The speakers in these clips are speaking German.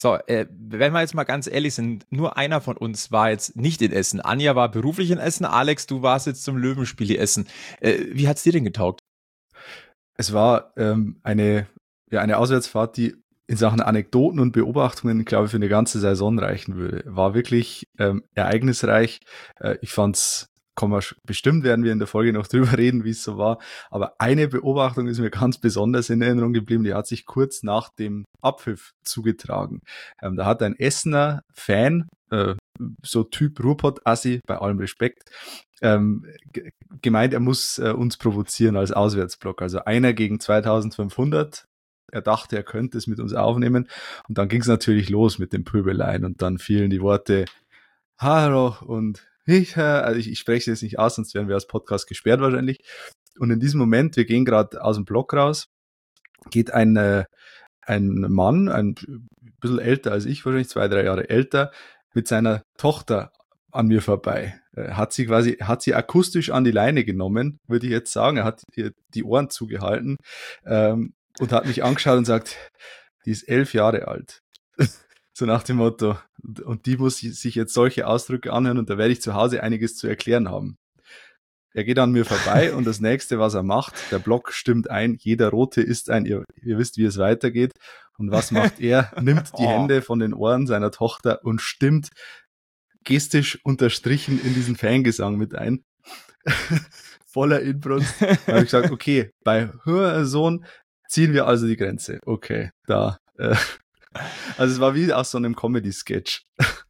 So, wenn wir jetzt mal ganz ehrlich sind, nur einer von uns war jetzt nicht in Essen. Anja war beruflich in Essen, Alex, du warst jetzt zum Löwenspiel in Essen. Wie hat's dir denn getaugt? Es war eine Auswärtsfahrt, die in Sachen Anekdoten und Beobachtungen, glaube ich, für eine ganze Saison reichen würde. War wirklich ereignisreich. Ich fand's, bestimmt werden wir in der Folge noch drüber reden, wie es so war. Aber eine Beobachtung ist mir ganz besonders in Erinnerung geblieben. Die hat sich kurz nach dem Abpfiff zugetragen. Da hat ein Essener Fan, so Typ Ruhrpott-Assi, bei allem Respekt, gemeint, er muss uns provozieren als Auswärtsblock. Also einer gegen 2500. Er dachte, er könnte es mit uns aufnehmen. Und dann ging es natürlich los mit den Pöbeleien. Und dann fielen die Worte Hallo und ich spreche es jetzt nicht aus, sonst werden wir als Podcast gesperrt wahrscheinlich. Und in diesem Moment, wir gehen gerade aus dem Block raus, geht ein Mann, ein bisschen älter als ich, wahrscheinlich 2-3 Jahre älter, mit seiner Tochter an mir vorbei. Hat sie akustisch an die Leine genommen, würde ich jetzt sagen. Er hat ihr die Ohren zugehalten und hat mich angeschaut und sagt, die ist 11 Jahre alt. So nach dem Motto, und die muss sich jetzt solche Ausdrücke anhören und da werde ich zu Hause einiges zu erklären haben. Er geht an mir vorbei und das nächste, was er macht, der Block stimmt ein, jeder Rote ist ein, ihr wisst, wie es weitergeht. Und was macht er? Nimmt die Hände von den Ohren seiner Tochter und stimmt gestisch unterstrichen in diesen Fangesang mit ein. Voller Inbrunst. Da habe ich gesagt, okay, bei Hörsohn ziehen wir also die Grenze. Okay, da. Also es war wie aus so einem Comedy-Sketch.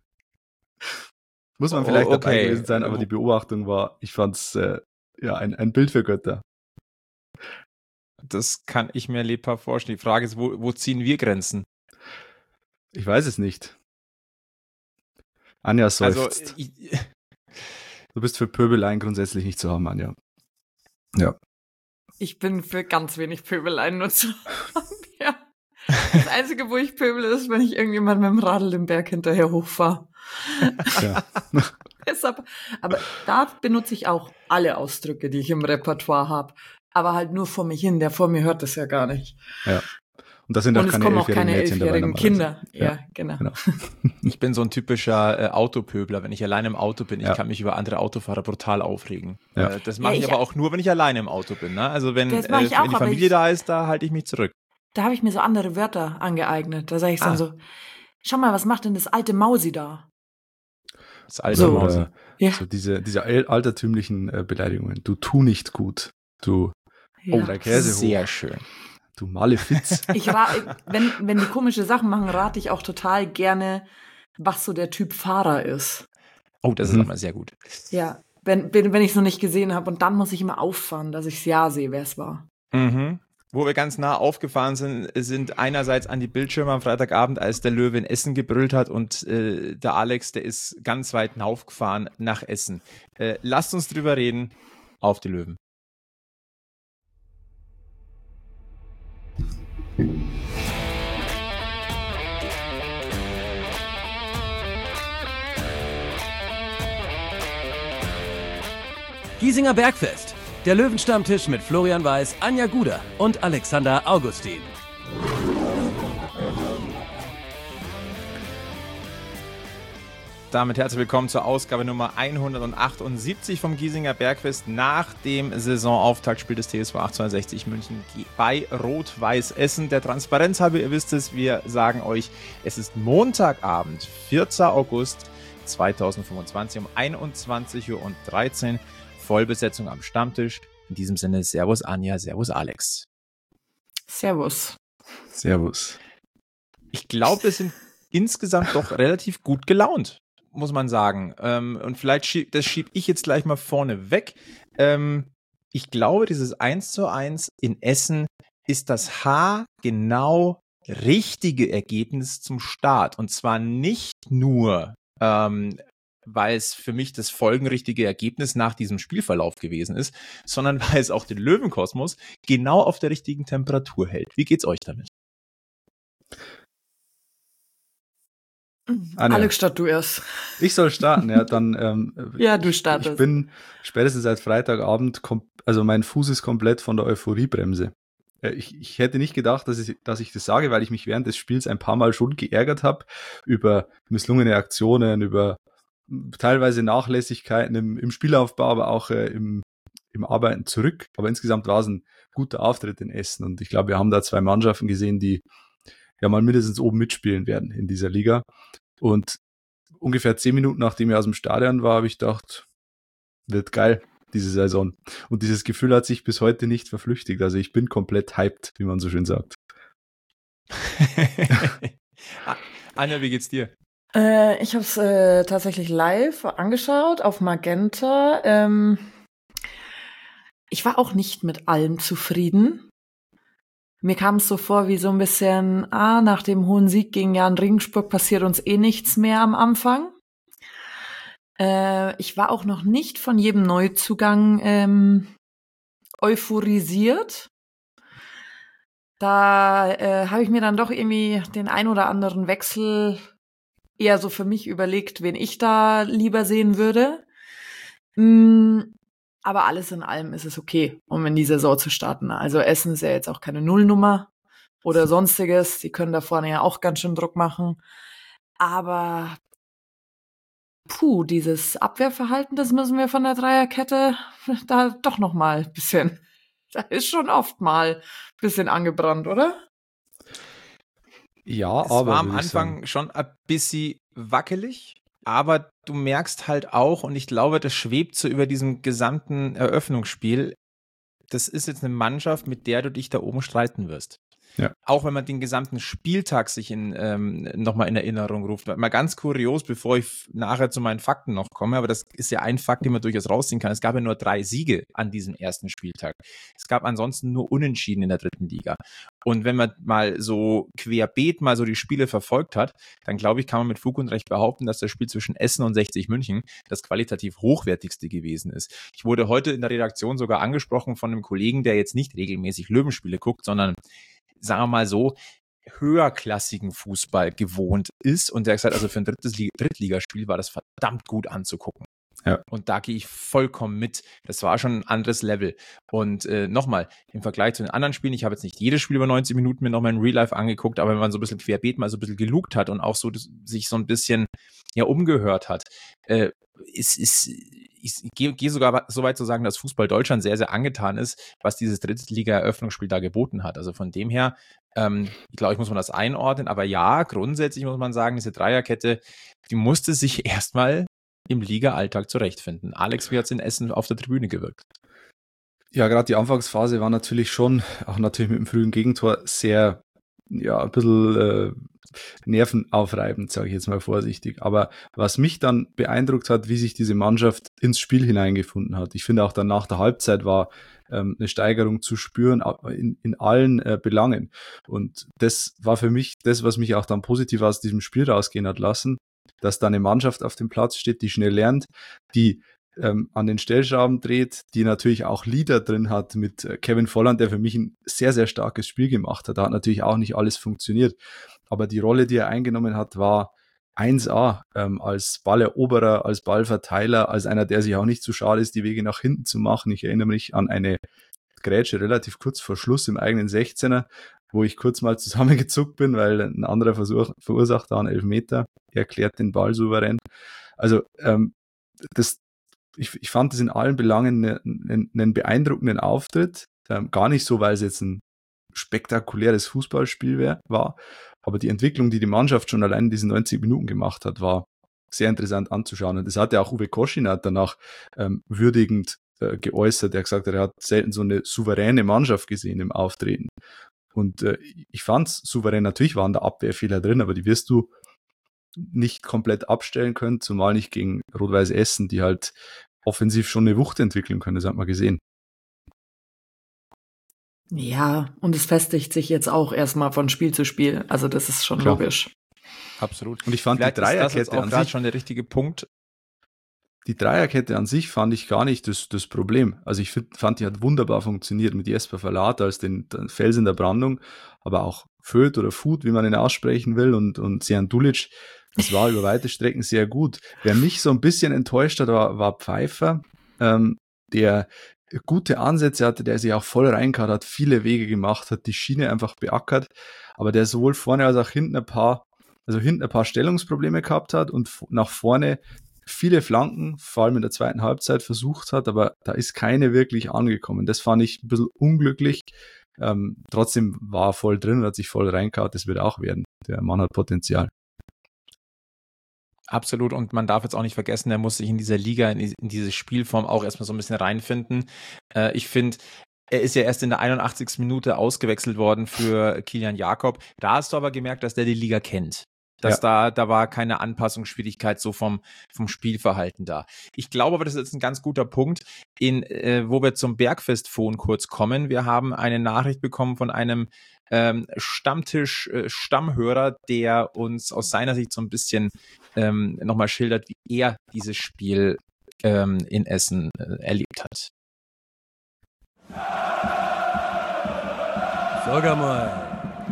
Muss man vielleicht dabei gewesen sein, aber die Beobachtung war, ich fand's ein Bild für Götter. Das kann ich mir lebhaft vorstellen. Die Frage ist, wo ziehen wir Grenzen? Ich weiß es nicht. Anja seufzt. Also, du bist für Pöbeleien grundsätzlich nicht zu haben, Anja. Ja. Ich bin für ganz wenig Pöbeleien nur zu haben, ja. Das Einzige, wo ich pöbel, ist, wenn ich irgendjemand mit dem Radl den Berg hinterher hochfahre. Ja. Deshalb, aber da benutze ich auch alle Ausdrücke, die ich im Repertoire habe. Aber halt nur vor mich hin. Der vor mir hört das ja gar nicht. Ja. Und das sind auch keine elfjährigen Kinder. Ja, genau. Ich bin so ein typischer Autopöbler. Wenn ich alleine im Auto bin, ich kann mich über andere Autofahrer brutal aufregen. Ja. Das mache ich aber auch nur, wenn ich alleine im Auto bin. Ne? Also wenn die Familie da ist, da halte ich mich zurück. Da habe ich mir so andere Wörter angeeignet. Da sage ich dann so, schau mal, was macht denn das alte Mausi da? Das alte Mausi. So diese altertümlichen Beleidigungen. Du tu nicht gut. Du der Käse sehr schön. Du Malefiz. Wenn die komische Sachen machen, rate ich auch total gerne, was so der Typ Fahrer ist. Oh, das ist immer sehr gut. Ja, wenn ich es noch nicht gesehen habe. Und dann muss ich immer auffahren, dass ich es ja sehe, wer es war. Mhm. Wo wir ganz nah aufgefahren sind einerseits an die Bildschirme am Freitagabend, als der Löwe in Essen gebrüllt hat und der Alex, der ist ganz weit hinaufgefahren nach Essen. Lasst uns drüber reden. Auf die Löwen. Giesinger Bergfest. Der Löwenstammtisch mit Florian Weiß, Anja Guder und Alexander Augustin. Damit herzlich willkommen zur Ausgabe Nummer 178 vom Giesinger Bergfest nach dem Saisonauftaktspiel des TSV 1860 München bei Rot-Weiß Essen. Der Transparenz halber, ihr wisst es, wir sagen euch, es ist Montagabend, 4. August 2025 um 21:13 Uhr. Vollbesetzung am Stammtisch. In diesem Sinne, Servus Anja, Servus Alex. Servus. Servus. Ich glaube, wir sind insgesamt doch relativ gut gelaunt, muss man sagen. Und vielleicht schiebe ich jetzt gleich mal vorne weg. Ich glaube, dieses 1:1 in Essen ist das haargenau richtige Ergebnis zum Start. Und zwar nicht nur weil es für mich das folgenrichtige Ergebnis nach diesem Spielverlauf gewesen ist, sondern weil es auch den Löwenkosmos genau auf der richtigen Temperatur hält. Wie geht's euch damit? Anja. Alex, start du erst. Ich soll starten, ja, dann ja, du startest. Ich bin spätestens seit Freitagabend, also mein Fuß ist komplett von der Euphoriebremse. Ich hätte nicht gedacht, dass ich das sage, weil ich mich während des Spiels ein paar Mal schon geärgert habe über misslungene Aktionen, über teilweise Nachlässigkeiten im Spielaufbau, aber auch im Arbeiten zurück. Aber insgesamt war es ein guter Auftritt in Essen. Und ich glaube, wir haben da 2 Mannschaften gesehen, die ja mal mindestens oben mitspielen werden in dieser Liga. Und ungefähr 10 Minuten, nachdem ich aus dem Stadion war, habe ich gedacht, wird geil, diese Saison. Und dieses Gefühl hat sich bis heute nicht verflüchtigt. Also ich bin komplett hyped, wie man so schön sagt. Anja, wie geht's dir? Ich habe es tatsächlich live angeschaut auf Magenta. Ich war auch nicht mit allem zufrieden. Mir kam es so vor wie so ein bisschen, nach dem hohen Sieg gegen Jan Regensburg passiert uns eh nichts mehr am Anfang. Ich war auch noch nicht von jedem Neuzugang euphorisiert. Da habe ich mir dann doch irgendwie den ein oder anderen Wechsel eher so für mich überlegt, wen ich da lieber sehen würde. Aber alles in allem ist es okay, um in die Saison zu starten. Also Essen ist ja jetzt auch keine Nullnummer oder sonstiges. Die können da vorne ja auch ganz schön Druck machen. Aber dieses Abwehrverhalten, das müssen wir von der Dreierkette da doch noch mal ein bisschen. Da ist schon oft mal ein bisschen angebrannt, oder? Ja, es aber war am Anfang schon ein bisschen wackelig, aber du merkst halt auch, und ich glaube, das schwebt so über diesem gesamten Eröffnungsspiel, das ist jetzt eine Mannschaft, mit der du dich da oben streiten wirst. Ja. Auch wenn man den gesamten Spieltag sich nochmal in Erinnerung ruft. Mal ganz kurios, bevor ich nachher zu meinen Fakten noch komme, aber das ist ja ein Fakt, den man durchaus rausziehen kann. Es gab ja nur 3 Siege an diesem ersten Spieltag. Es gab ansonsten nur Unentschieden in der 3. Liga. Und wenn man mal so querbeet mal so die Spiele verfolgt hat, dann glaube ich, kann man mit Fug und Recht behaupten, dass das Spiel zwischen Essen und 60 München das qualitativ hochwertigste gewesen ist. Ich wurde heute in der Redaktion sogar angesprochen von einem Kollegen, der jetzt nicht regelmäßig Löwenspiele guckt, sondern sagen wir mal so, höherklassigen Fußball gewohnt ist. Und der hat gesagt, also für ein Drittligaspiel war das verdammt gut anzugucken. Ja. Und da gehe ich vollkommen mit. Das war schon ein anderes Level. Und nochmal, im Vergleich zu den anderen Spielen, ich habe jetzt nicht jedes Spiel über 90 Minuten mir nochmal in Real Life angeguckt, aber wenn man so ein bisschen querbeet mal so ein bisschen gelugt hat und auch so sich so ein bisschen umgehört hat, ich gehe sogar so weit zu sagen, dass Fußball Deutschland sehr, sehr angetan ist, was dieses Drittliga-Eröffnungsspiel da geboten hat. Also von dem her, ich glaube, muss man das einordnen. Aber ja, grundsätzlich muss man sagen, diese Dreierkette, die musste sich erstmal im Liga-Alltag zurechtfinden. Alex, wie hat es in Essen auf der Tribüne gewirkt? Ja, gerade die Anfangsphase war natürlich schon, auch natürlich mit dem frühen Gegentor, sehr, ein bisschen nervenaufreibend, sage ich jetzt mal vorsichtig. Aber was mich dann beeindruckt hat, wie sich diese Mannschaft ins Spiel hineingefunden hat. Ich finde auch dann nach der Halbzeit war eine Steigerung zu spüren in allen Belangen. Und das war für mich das, was mich auch dann positiv aus diesem Spiel rausgehen hat lassen, dass da eine Mannschaft auf dem Platz steht, die schnell lernt, die an den Stellschrauben dreht, die natürlich auch Leader drin hat mit Kevin Volland, der für mich ein sehr, sehr starkes Spiel gemacht hat. Da hat natürlich auch nicht alles funktioniert, aber die Rolle, die er eingenommen hat, war 1A, als Balleroberer, als Ballverteiler, als einer, der sich auch nicht zu schade ist, die Wege nach hinten zu machen. Ich erinnere mich an eine Grätsche relativ kurz vor Schluss im eigenen 16er, wo ich kurz mal zusammengezuckt bin, weil ein anderer verursacht da einen Elfmeter, er klärt den Ball souverän. Also ich fand das in allen Belangen einen beeindruckenden Auftritt, gar nicht so, weil es jetzt ein spektakuläres Fußballspiel war, aber die Entwicklung, die Mannschaft schon allein in diesen 90 Minuten gemacht hat, war sehr interessant anzuschauen. Und das hat ja auch Uwe Koschinat danach würdigend geäußert. Er gesagt hat, er hat selten so eine souveräne Mannschaft gesehen im Auftreten. Und ich fand's souverän. Natürlich waren da Abwehrfehler drin, aber die wirst du nicht komplett abstellen können, zumal nicht gegen Rot-Weiß Essen, die halt offensiv schon eine Wucht entwickeln können. Das hat man gesehen. Ja, und es festigt sich jetzt auch erstmal von Spiel zu Spiel. Also das ist schon logisch. Absolut. Und ich fand die Dreierkette an sich schon der richtige Punkt. Die Dreierkette an sich fand ich gar nicht das Problem. Also ich fand, die hat wunderbar funktioniert mit Jesper Verlat als den Fels in der Brandung, aber auch Föth oder Food, wie man ihn aussprechen will, und Sejan Dulic. Das war über weite Strecken sehr gut. Wer mich so ein bisschen enttäuscht hat, war Pfeiffer, der gute Ansätze hatte, der sich auch voll reingehauen hat, viele Wege gemacht hat, die Schiene einfach beackert, aber der sowohl vorne als auch hinten ein paar Stellungsprobleme gehabt hat und nach vorne viele Flanken, vor allem in der zweiten Halbzeit, versucht hat, aber da ist keine wirklich angekommen. Das fand ich ein bisschen unglücklich. Trotzdem war er voll drin und hat sich voll reingehauen. Das wird auch werden. Der Mann hat Potenzial. Absolut, und man darf jetzt auch nicht vergessen, der muss sich in dieser Liga, in diese Spielform auch erstmal so ein bisschen reinfinden. Ich finde, er ist ja erst in der 81. Minute ausgewechselt worden für Kilian Jakob. Da hast du aber gemerkt, dass der die Liga kennt. Da war keine Anpassungsschwierigkeit so vom Spielverhalten da. Ich glaube aber, das ist jetzt ein ganz guter Punkt, wo wir zum Bergfest-Phone kurz kommen. Wir haben eine Nachricht bekommen von einem Stammhörer, der uns aus seiner Sicht so ein bisschen nochmal schildert, wie er dieses Spiel in Essen erlebt hat. Sag mal.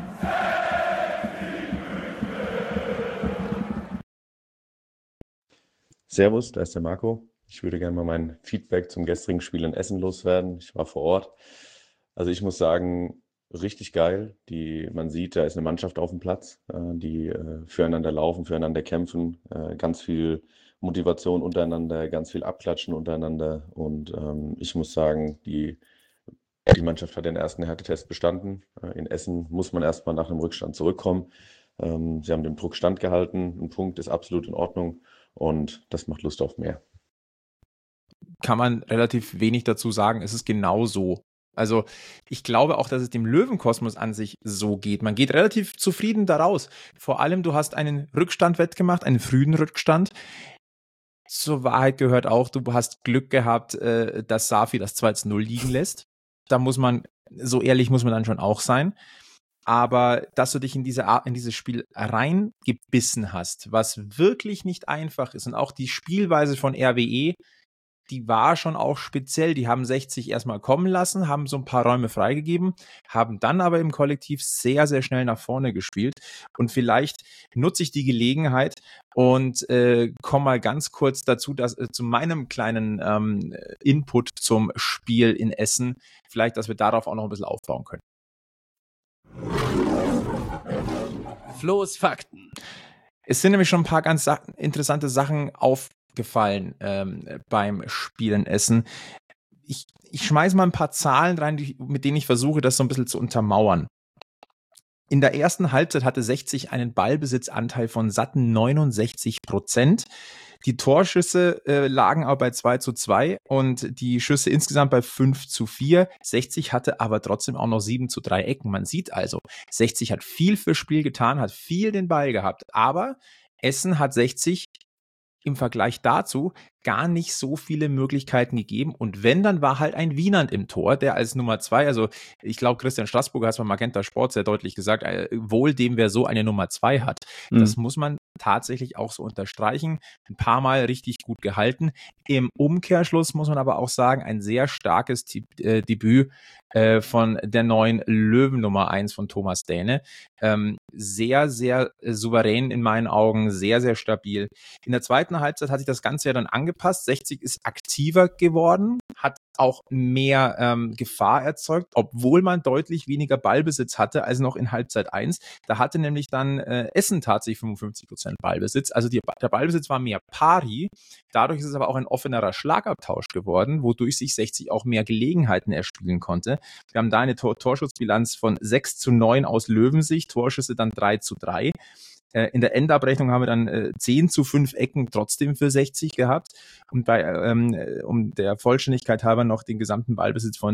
Servus, da ist der Marco. Ich würde gerne mal mein Feedback zum gestrigen Spiel in Essen loswerden. Ich war vor Ort. Also ich muss sagen, richtig geil. Man sieht, da ist eine Mannschaft auf dem Platz, die füreinander laufen, füreinander kämpfen, ganz viel Motivation untereinander, ganz viel Abklatschen untereinander. Und ich muss sagen, die Mannschaft hat den ersten Härtetest bestanden. In Essen muss man erstmal nach einem Rückstand zurückkommen. Sie haben dem Druck standgehalten. Ein Punkt ist absolut in Ordnung. Und das macht Lust auf mehr. Kann man relativ wenig dazu sagen. Es ist genau so. Also ich glaube auch, dass es dem Löwenkosmos an sich so geht. Man geht relativ zufrieden daraus. Vor allem, du hast einen Rückstand wettgemacht, einen frühen Rückstand. Zur Wahrheit gehört auch, du hast Glück gehabt, dass Safi das 2:0 liegen lässt. So ehrlich muss man dann schon auch sein. Aber dass du dich in dieses Spiel reingebissen hast, was wirklich nicht einfach ist, und auch die Spielweise von RWE, die war schon auch speziell. Die haben 60 erstmal kommen lassen, haben so ein paar Räume freigegeben, haben dann aber im Kollektiv sehr, sehr schnell nach vorne gespielt. Und vielleicht nutze ich die Gelegenheit und komme mal ganz kurz dazu, zu meinem kleinen Input zum Spiel in Essen. Vielleicht, dass wir darauf auch noch ein bisschen aufbauen können. Flo's Fakten. Es sind nämlich schon ein paar ganz interessante Sachen aufgefallen beim Spiel in Essen. Ich schmeiße mal ein paar Zahlen rein, mit denen ich versuche, das so ein bisschen zu untermauern. In der ersten Halbzeit hatte 60 einen Ballbesitzanteil von satten 69%. Die Torschüsse lagen aber bei 2:2 und die Schüsse insgesamt bei 5:4. 60 hatte aber trotzdem auch noch 7:3 Ecken. Man sieht also, 60 hat viel fürs Spiel getan, hat viel den Ball gehabt. Aber Essen hat 60 im Vergleich dazu gar nicht so viele Möglichkeiten gegeben. Und wenn, dann war halt ein Wienand im Tor, der als Nummer 2, also ich glaube, Christian Straßburger hat es bei Magenta Sport sehr deutlich gesagt, wohl dem, wer so eine Nummer 2 hat. Das muss man tatsächlich auch so unterstreichen. Ein paar Mal richtig gut gehalten. Im Umkehrschluss muss man aber auch sagen, ein sehr starkes Debüt von der neuen Löwen Nummer 1 von Thomas Dähne. Sehr, sehr souverän in meinen Augen, sehr, sehr stabil. In der zweiten Halbzeit hat sich das Ganze ja dann angepasst. 60 ist aktiver geworden, hat auch mehr Gefahr erzeugt, obwohl man deutlich weniger Ballbesitz hatte als noch in Halbzeit 1. Da hatte nämlich dann Essen tatsächlich 55% Ballbesitz. Also der Ballbesitz war mehr pari. Dadurch ist es aber auch ein offenerer Schlagabtausch geworden, wodurch sich 60 auch mehr Gelegenheiten erspielen konnte. Wir haben da eine Torschussbilanz von 6:9 aus Löwensicht, Torschüsse dann 3:3. In der Endabrechnung haben wir dann 10:5 Ecken trotzdem für 60 gehabt und um der Vollständigkeit halber noch den gesamten Ballbesitz von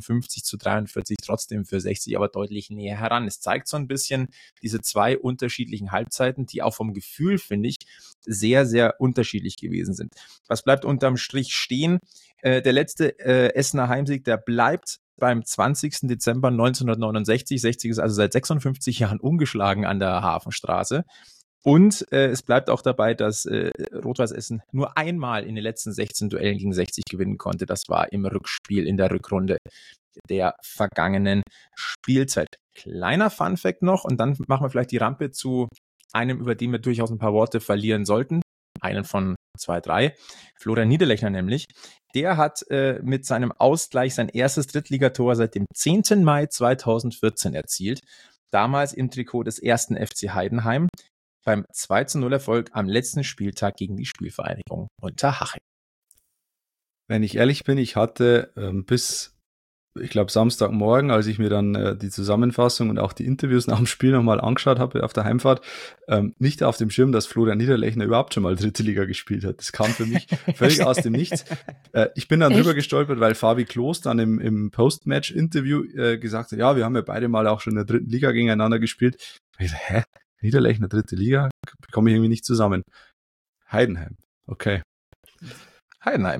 57:43 trotzdem für 60, aber deutlich näher heran. Es zeigt so ein bisschen diese zwei unterschiedlichen Halbzeiten, die auch vom Gefühl, finde ich, sehr, sehr unterschiedlich gewesen sind. Was bleibt unterm Strich stehen? Der letzte Essener Heimsieg, der bleibt beim 20. Dezember 1969. 60 ist also seit 56 Jahren ungeschlagen an der Hafenstraße. Und es bleibt auch dabei, dass Rot-Weiß Essen nur einmal in den letzten 16 Duellen gegen 60 gewinnen konnte. Das war im Rückspiel in der Rückrunde der vergangenen Spielzeit. Kleiner Funfact noch, und dann machen wir vielleicht die Rampe zu einem, über den wir durchaus ein paar Worte verlieren sollten. Einen von 2-3. Florian Niederlechner nämlich. Der hat mit seinem Ausgleich sein erstes Drittligator seit dem 10. Mai 2014 erzielt. Damals im Trikot des 1. FC Heidenheim beim 2-0-Erfolg am letzten Spieltag gegen die Spielvereinigung Unterhaching. Wenn ich ehrlich bin, ich hatte bis, ich glaube, Samstagmorgen, als ich mir dann die Zusammenfassung und auch die Interviews nach dem Spiel nochmal angeschaut habe auf der Heimfahrt, nicht auf dem Schirm, dass Florian Niederlechner überhaupt schon mal dritte Liga gespielt hat. Das kam für mich völlig aus dem Nichts. Ich bin dann drüber gestolpert, weil Fabi Klos dann im Post-Match-Interview gesagt hat, ja, wir haben ja beide mal auch schon in der dritten Liga gegeneinander gespielt. Ich dachte, Niederlechner, dritte Liga? Bekomme ich irgendwie nicht zusammen. Heidenheim, okay. Heidenheim.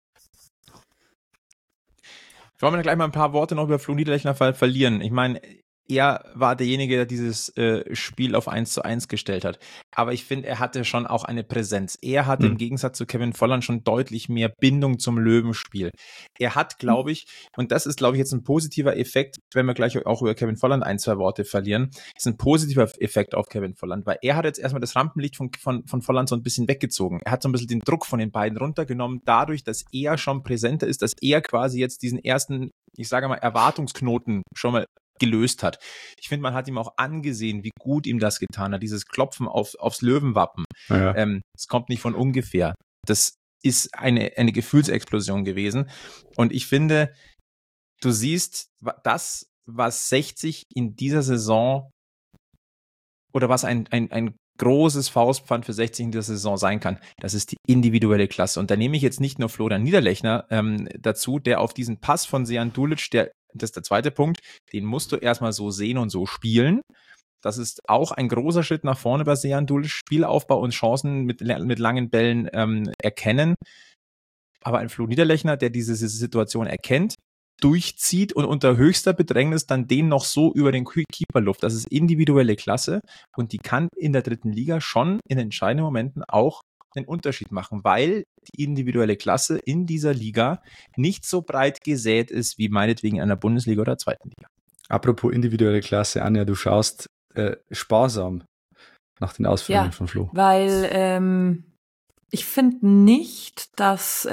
Wollen wir gleich mal ein paar Worte noch über Flo Niederlechner verlieren? Ich meine, er war derjenige, der dieses Spiel auf 1:1 gestellt hat. Aber ich finde, er hatte schon auch eine Präsenz. Er hatte im Gegensatz zu Kevin Volland schon deutlich mehr Bindung zum Löwenspiel. Er hat, glaube ich, und das ist, glaube ich, jetzt ein positiver Effekt, wenn wir gleich auch über Kevin Volland 1-2 Worte verlieren, ist ein positiver Effekt auf Kevin Volland, weil er hat jetzt erstmal das Rampenlicht von Volland so ein bisschen weggezogen. Er hat so ein bisschen den Druck von den beiden runtergenommen, dadurch, dass er schon präsenter ist, dass er quasi jetzt diesen ersten, ich sage mal, Erwartungsknoten schon mal gelöst hat. Ich finde, man hat ihm auch angesehen, wie gut ihm das getan hat, dieses Klopfen aufs Löwenwappen. Ja. Es kommt nicht von ungefähr. Das ist eine Gefühlsexplosion gewesen. Und ich finde, du siehst, das, was 60 in dieser Saison oder was ein großes Faustpfand für 60 in dieser Saison sein kann, das ist die individuelle Klasse. Und da nehme ich jetzt nicht nur Florian Niederlechner dazu, der auf diesen Pass von Sejan Dulic, das ist der zweite Punkt, den musst du erstmal so sehen und so spielen. Das ist auch ein großer Schritt nach vorne bei Sejan Dulic, Spielaufbau und Chancen mit langen Bällen erkennen. Aber ein Flo Niederlechner, der diese Situation erkennt, durchzieht und unter höchster Bedrängnis dann den noch so über den Keeper luft. Das ist individuelle Klasse und die kann in der dritten Liga schon in entscheidenden Momenten auch einen Unterschied machen, weil die individuelle Klasse in dieser Liga nicht so breit gesät ist wie meinetwegen in einer Bundesliga oder zweiten Liga. Apropos individuelle Klasse, Anja, du schaust sparsam nach den Ausführungen von Flo. Weil ich finde nicht, dass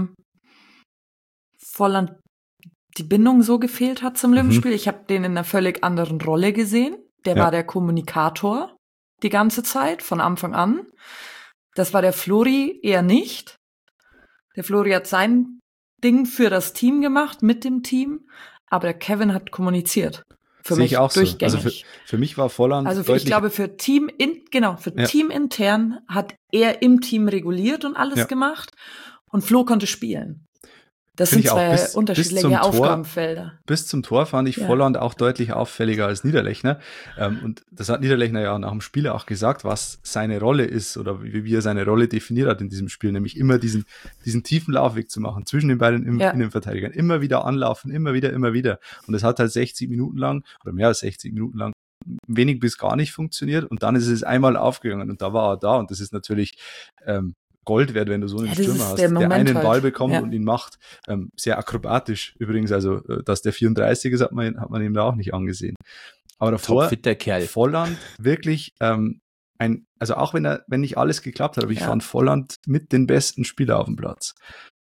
Volland die Bindung so gefehlt hat zum Löwenspiel. Ich habe den in einer völlig anderen Rolle gesehen. Der war der Kommunikator die ganze Zeit, von Anfang an. Das war der Flori eher nicht. Der Flori hat sein Ding für das Team gemacht, mit dem Team, aber der Kevin hat kommuniziert. Für mich auch durchgängig. So. Also für mich war Volland ich glaube, für teamintern hat er im Team reguliert und alles gemacht und Flo konnte spielen. Das sind zwei unterschiedliche Aufgabenfelder. Bis zum Tor fand ich Volland auch deutlich auffälliger als Niederlechner. Und das hat Niederlechner ja nach dem Spiel auch gesagt, was seine Rolle ist oder wie er seine Rolle definiert hat in diesem Spiel, nämlich immer diesen tiefen Laufweg zu machen zwischen den beiden Innenverteidigern. Immer wieder anlaufen, immer wieder. Und es hat halt 60 Minuten lang oder mehr als 60 Minuten lang wenig bis gar nicht funktioniert. Und dann ist es einmal aufgegangen und da war er da. Und das ist natürlich Gold wert, wenn du so einen Stürmer hast, der einen Ball bekommt und ihn macht. Sehr akrobatisch übrigens, also dass der 34 ist, hat man ihm da auch nicht angesehen. Aber davor, Volland wirklich also auch wenn nicht alles geklappt hat, aber ich fand Volland mit den besten Spieler auf dem Platz.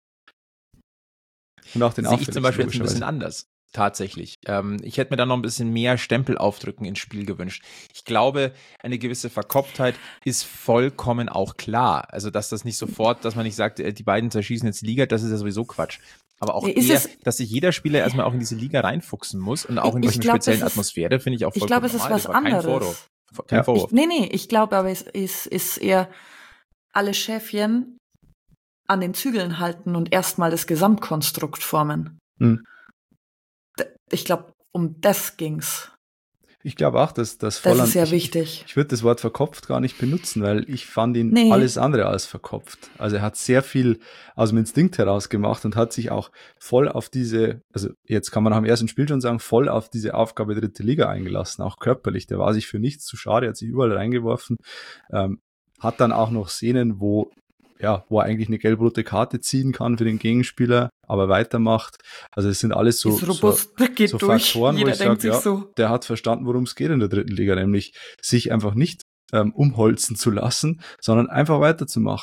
Und auch den sehe ich zum Beispiel jetzt ein bisschen anders. Tatsächlich. Ich hätte mir da noch ein bisschen mehr Stempel aufdrücken ins Spiel gewünscht. Ich glaube, eine gewisse Verkopftheit ist vollkommen auch klar. Also, dass das nicht sofort, dass man nicht sagt, die beiden zerschießen jetzt die Liga, das ist ja sowieso Quatsch. Aber auch dass sich jeder Spieler erstmal auch in diese Liga reinfuchsen muss und auch in dieser speziellen Atmosphäre, finde ich auch vollkommen normal. Ich glaube, es ist was anderes. Kein Vorwurf. Ich glaube aber, es ist eher alle Schäfchen an den Zügeln halten und erstmal das Gesamtkonstrukt formen. Ich glaube, um das ging's. Ich glaube auch, dass Volland... Das ist sehr wichtig. Ich würde das Wort verkopft gar nicht benutzen, weil ich fand ihn alles andere als verkopft. Also er hat sehr viel aus dem Instinkt heraus gemacht und hat sich auch voll auf diese, also jetzt kann man nach dem ersten Spiel schon sagen, voll auf diese Aufgabe dritte Liga eingelassen, auch körperlich. Der war sich für nichts zu schade, hat sich überall reingeworfen, hat dann auch noch Szenen, wo er eigentlich eine gelb-rote Karte ziehen kann für den Gegenspieler, aber weitermacht. Also es sind alles so Faktoren, wo ich sage, der hat verstanden, worum es geht in der dritten Liga, nämlich sich einfach nicht umholzen zu lassen, sondern einfach weiterzumachen.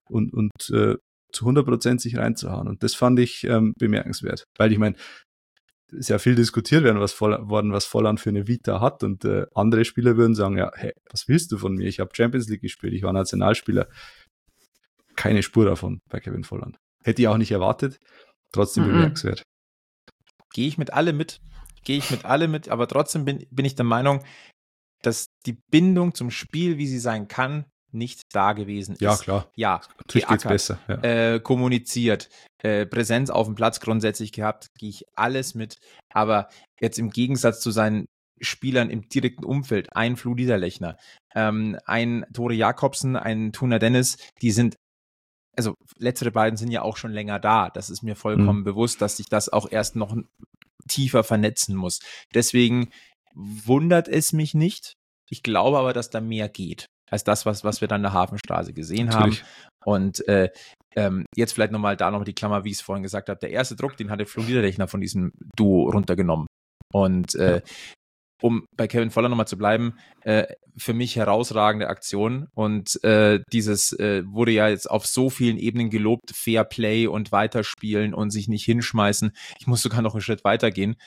und zu 100% sich reinzuhauen. Und das fand ich bemerkenswert. Weil ich meine, sehr viel diskutiert werden, was Volland für eine Vita hat, und andere Spieler würden sagen, ja, hey, was willst du von mir? Ich habe Champions League gespielt, ich war Nationalspieler. Keine Spur davon bei Kevin Volland. Hätte ich auch nicht erwartet, trotzdem bemerkenswert. Gehe ich mit alle mit, aber trotzdem bin ich der Meinung, dass die Bindung zum Spiel, wie sie sein kann, nicht da gewesen ist. Ja, klar. Ja, natürlich geht's besser. Ja. Kommuniziert, Präsenz auf dem Platz grundsätzlich gehabt, gehe ich alles mit. Aber jetzt im Gegensatz zu seinen Spielern im direkten Umfeld, ein Flo Niederlechner, ein Tore Jakobsen, ein Tuna Dennis, die sind, also letztere beiden sind ja auch schon länger da. Das ist mir vollkommen bewusst, dass sich das auch erst noch tiefer vernetzen muss. Deswegen wundert es mich nicht. Ich glaube aber, dass da mehr geht als das, was wir dann in der Hafenstraße gesehen haben. Und jetzt vielleicht nochmal die Klammer, wie ich es vorhin gesagt habe. Der erste Druck, den hatte Flo Niederlechner von diesem Duo runtergenommen. Und um bei Kevin Volland nochmal zu bleiben, für mich herausragende Aktion. Und dieses wurde ja jetzt auf so vielen Ebenen gelobt, Fair Play und weiterspielen und sich nicht hinschmeißen. Ich muss sogar noch einen Schritt weitergehen.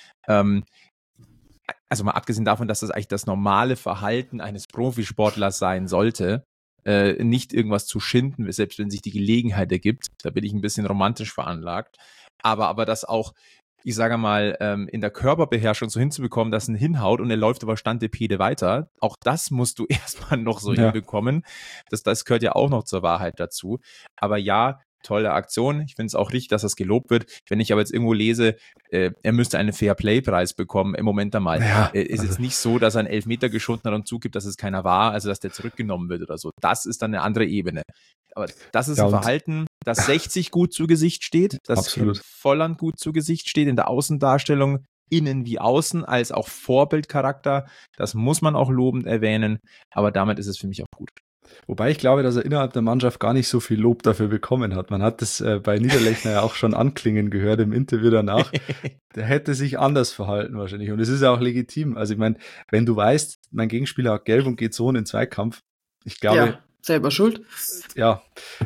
Also mal abgesehen davon, dass das eigentlich das normale Verhalten eines Profisportlers sein sollte, nicht irgendwas zu schinden, selbst wenn sich die Gelegenheit ergibt. Da bin ich ein bisschen romantisch veranlagt. Aber das auch, ich sage mal, in der Körperbeherrschung so hinzubekommen, dass ein hinhaut und er läuft aber Standepede weiter, auch das musst du erstmal noch so hinbekommen. Das gehört ja auch noch zur Wahrheit dazu. Aber ja, tolle Aktion. Ich finde es auch richtig, dass das gelobt wird. Wenn ich aber jetzt irgendwo lese, er müsste einen Fair-Play-Preis bekommen, im Moment einmal. Ist jetzt nicht so, dass er einen Elfmeter geschossen hat und zugibt, dass es keiner war, also dass der zurückgenommen wird oder so. Das ist dann eine andere Ebene. Aber das ist ein Verhalten, das 60 gut zu Gesicht steht, das Volland gut zu Gesicht steht, in der Außendarstellung, innen wie außen, als auch Vorbildcharakter. Das muss man auch lobend erwähnen, aber damit ist es für mich auch gut. Wobei ich glaube, dass er innerhalb der Mannschaft gar nicht so viel Lob dafür bekommen hat. Man hat das bei Niederlechner ja auch schon anklingen gehört im Interview danach. Der hätte sich anders verhalten wahrscheinlich. Und es ist ja auch legitim. Also ich meine, wenn du weißt, mein Gegenspieler hat gelb und geht so in den Zweikampf, ich glaube... Ja, selber schuld. Ja,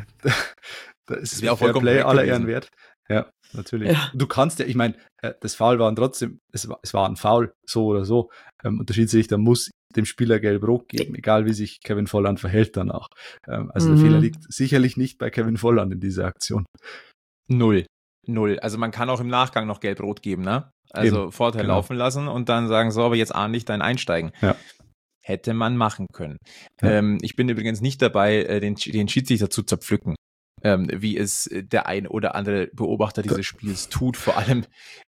da ist es Fair Play aller Ehren wert. Ja, natürlich. Ja. Du kannst ja, ich meine, das Foul war trotzdem, es war ein Foul, so oder so. Der Schiedsrichter muss dem Spieler gelb-rot geben, egal wie sich Kevin Volland verhält danach. Also der Fehler liegt sicherlich nicht bei Kevin Volland in dieser Aktion. Null. Also man kann auch im Nachgang noch gelb-rot geben, ne? Also Vorteil laufen lassen und dann sagen, so, aber jetzt ahn dich dein Einsteigen. Ja. Hätte man machen können. Ja. Ich bin übrigens nicht dabei, den Schiedsrichter zu zerpflücken, wie es der ein oder andere Beobachter dieses Spiels tut, vor allem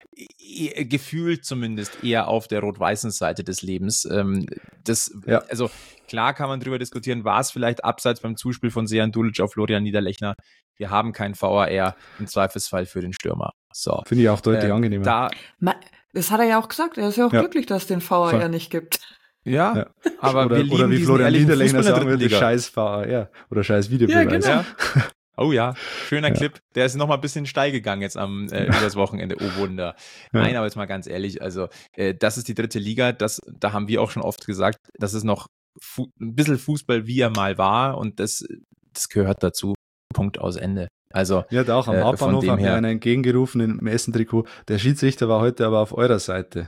gefühlt zumindest eher auf der rot-weißen Seite des Lebens. Also klar kann man drüber diskutieren, war es vielleicht abseits beim Zuspiel von Sejan Dulic auf Florian Niederlechner. Wir haben kein VAR, im Zweifelsfall für den Stürmer. So. Finde ich auch deutlich angenehmer. Das hat er ja auch gesagt, er ist ja auch glücklich, dass es den VAR nicht gibt. Ja, aber oder, wir lieben oder wie Florian Niederlechner sagen würde, Liga. Scheiß VAR oder scheiß Videobeweis. Ja, genau. Oh ja, schöner Clip. Der ist noch mal ein bisschen steil gegangen jetzt übers Wochenende. Oh Wunder. Nein, aber jetzt mal ganz ehrlich, also das ist die 3. Liga, da haben wir auch schon oft gesagt, das ist noch ein bisschen Fußball, wie er mal war, und das gehört dazu. Punkt, aus Ende. Also ja, da auch am Hauptbahnhof hat mir einer entgegengerufen im Essen-Trikot, der Schiedsrichter war heute aber auf eurer Seite.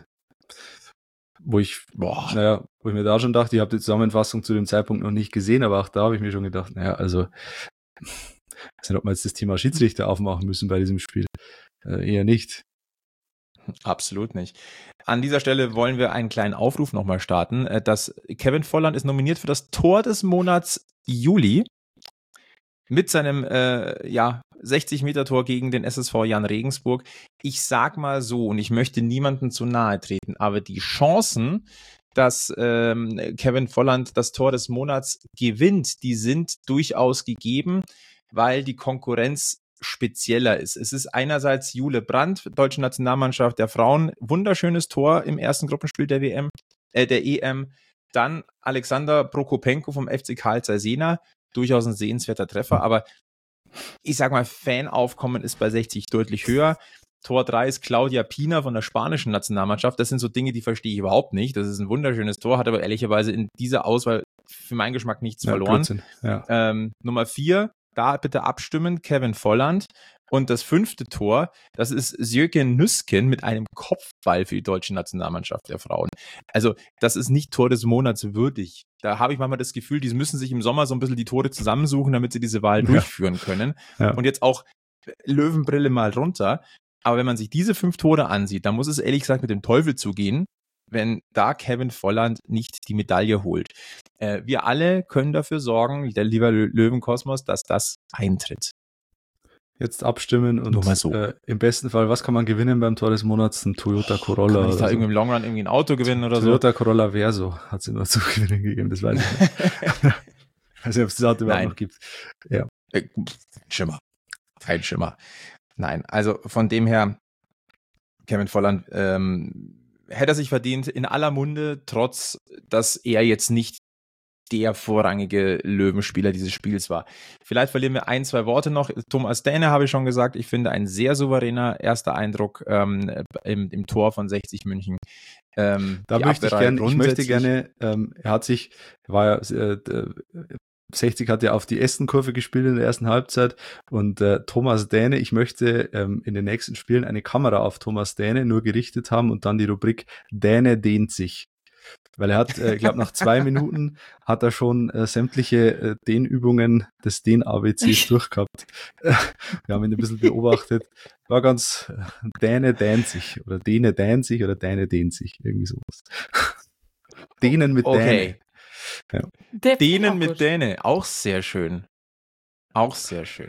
Wo ich mir da schon dachte, ich habe die Zusammenfassung zu dem Zeitpunkt noch nicht gesehen, aber auch da habe ich mir schon gedacht, also ich weiß nicht, ob wir jetzt das Thema Schiedsrichter aufmachen müssen bei diesem Spiel. Eher nicht. Absolut nicht. An dieser Stelle wollen wir einen kleinen Aufruf nochmal starten. Dass Kevin Volland ist nominiert für das Tor des Monats Juli mit seinem 60-Meter-Tor gegen den SSV Jan Regensburg. Ich sag mal so, und ich möchte niemandem zu nahe treten, aber die Chancen, dass Kevin Volland das Tor des Monats gewinnt, die sind durchaus gegeben, weil die Konkurrenz spezieller ist. Es ist einerseits Jule Brandt, deutsche Nationalmannschaft der Frauen, wunderschönes Tor im ersten Gruppenspiel der EM. Dann Alexander Prokopenko vom FC Carl Zeiss Jena, durchaus ein sehenswerter Treffer, aber ich sag mal, Fanaufkommen ist bei 60 deutlich höher. Tor 3 ist Claudia Pina von der spanischen Nationalmannschaft. Das sind so Dinge, die verstehe ich überhaupt nicht. Das ist ein wunderschönes Tor, hat aber ehrlicherweise in dieser Auswahl für meinen Geschmack nichts verloren. Ja. Nummer 4, da bitte abstimmen, Kevin Volland. Und das 5. Tor, das ist Sjöken Nüsken mit einem Kopfball für die deutsche Nationalmannschaft der Frauen. Also das ist nicht Tor des Monats würdig. Da habe ich manchmal das Gefühl, die müssen sich im Sommer so ein bisschen die Tore zusammensuchen, damit sie diese Wahl durchführen können. Ja. Und jetzt auch Löwenbrille mal runter. Aber wenn man sich diese 5 Tore ansieht, dann muss es ehrlich gesagt mit dem Teufel zugehen, wenn da Kevin Volland nicht die Medaille holt. Wir alle können dafür sorgen, der lieber Löwenkosmos, dass das eintritt. Jetzt abstimmen und so. Im besten Fall, was kann man gewinnen beim Tor des Monats? Ein Toyota Corolla. Kann man nicht da irgendwie im Long Run irgendwie ein Auto gewinnen oder so? Toyota Corolla Verso hat es immer zu gewinnen gegeben, das weiß ich nicht. Ich weiß nicht, ob es das Auto überhaupt noch gibt. Ja. Kein Schimmer. Nein, also von dem her, Kevin Volland hätte er sich verdient, in aller Munde, trotz, dass er jetzt nicht der vorrangige Löwenspieler dieses Spiels war. Vielleicht verlieren wir 1, 2 Worte noch. Thomas Däne habe ich schon gesagt, ich finde ein sehr souveräner erster Eindruck im Tor von 60 München. Da möchte ich möchte gerne, 60 hat ja auf die Essenkurve gespielt in der ersten Halbzeit und Thomas Däne, ich möchte in den nächsten Spielen eine Kamera auf Thomas Däne nur gerichtet haben und dann die Rubrik Däne dehnt sich. Weil er hat, ich glaube, nach 2 Minuten hat er schon sämtliche Dehnübungen des Dehn-ABCs durchgehabt. Wir haben ihn ein bisschen beobachtet. War ganz Däne dehnt sich oder Däne dehnt sich oder Däne dehnt sich. Irgendwie sowas. Dehnen mit Däne. Ja. Dehnen mit Däne. Auch sehr schön. Auch sehr schön.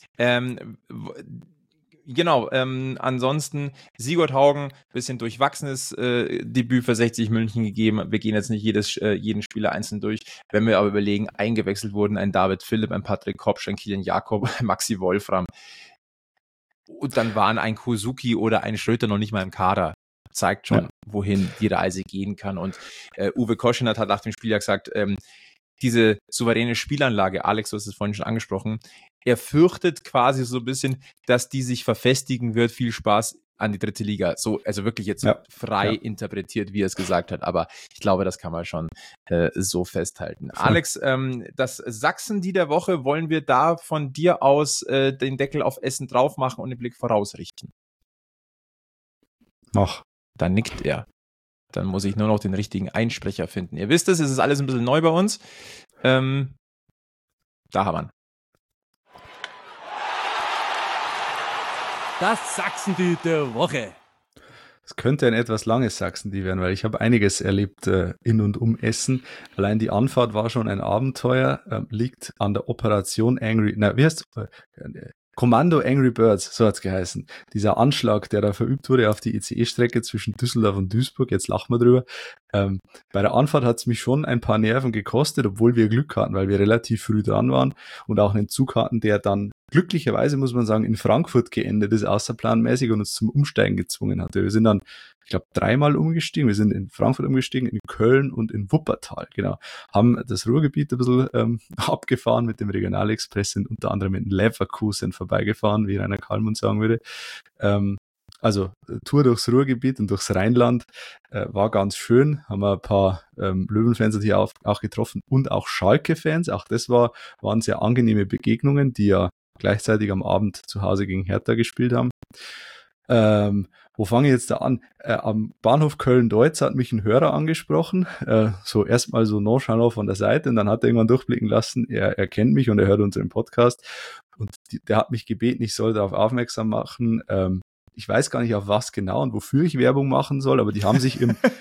Genau, ansonsten Sigurd Haugen, bisschen durchwachsenes Debüt für 60 München gegeben. Wir gehen jetzt nicht jeden Spieler einzeln durch. Wenn wir aber überlegen, eingewechselt wurden ein David Philipp, ein Patrick Kopsch, ein Kilian Jakob, ein Maxi Wolfram. Und dann waren ein Kosuki oder ein Schröter noch nicht mal im Kader. Zeigt schon, wohin die Reise gehen kann. Und Uwe Koschinat hat nach dem Spiel ja gesagt, diese souveräne Spielanlage, Alex, du hast es vorhin schon angesprochen, er fürchtet quasi so ein bisschen, dass die sich verfestigen wird. Viel Spaß an die 3. Liga. So, also wirklich jetzt frei interpretiert, wie er es gesagt hat. Aber ich glaube, das kann man schon so festhalten. Alex, das Sachsen-Die der Woche, wollen wir da von dir aus den Deckel auf Essen drauf machen und den Blick vorausrichten? Mach. Dann nickt er. Dann muss ich nur noch den richtigen Einsprecher finden. Ihr wisst es ist alles ein bisschen neu bei uns. Da haben wir ihn. Das Sachsen-Die der Woche. Es könnte ein etwas langes Sachsen-Die werden, weil ich habe einiges erlebt in und um Essen. Allein die Anfahrt war schon ein Abenteuer, liegt an der Operation Kommando Angry Birds, so hat's geheißen. Dieser Anschlag, der da verübt wurde auf die ICE-Strecke zwischen Düsseldorf und Duisburg, jetzt lachen wir drüber. Bei der Anfahrt hat's mich schon ein paar Nerven gekostet, obwohl wir Glück hatten, weil wir relativ früh dran waren und auch einen Zug hatten, der dann glücklicherweise, muss man sagen, in Frankfurt geendet ist, außerplanmäßig und uns zum Umsteigen gezwungen hatte. Wir sind dann, ich glaube, 3-mal umgestiegen. Wir sind in Frankfurt umgestiegen, in Köln und in Wuppertal, genau. Haben das Ruhrgebiet ein bisschen abgefahren mit dem Regionalexpress, sind unter anderem in Leverkusen vorbeigefahren, wie Rainer Kallmund sagen würde. Also Tour durchs Ruhrgebiet und durchs Rheinland war ganz schön. Haben wir ein paar Löwenfans hier auch getroffen und auch Schalke-Fans. Auch das waren sehr angenehme Begegnungen, die ja gleichzeitig am Abend zu Hause gegen Hertha gespielt haben. Wo fange ich jetzt da an? Am Bahnhof Köln-Deutz hat mich ein Hörer angesprochen, so erstmal so nonchalant von der Seite und dann hat er irgendwann durchblicken lassen, er kennt mich und er hört unseren Podcast und der hat mich gebeten, ich soll darauf aufmerksam machen, ich weiß gar nicht auf was genau und wofür ich Werbung machen soll, aber die haben sich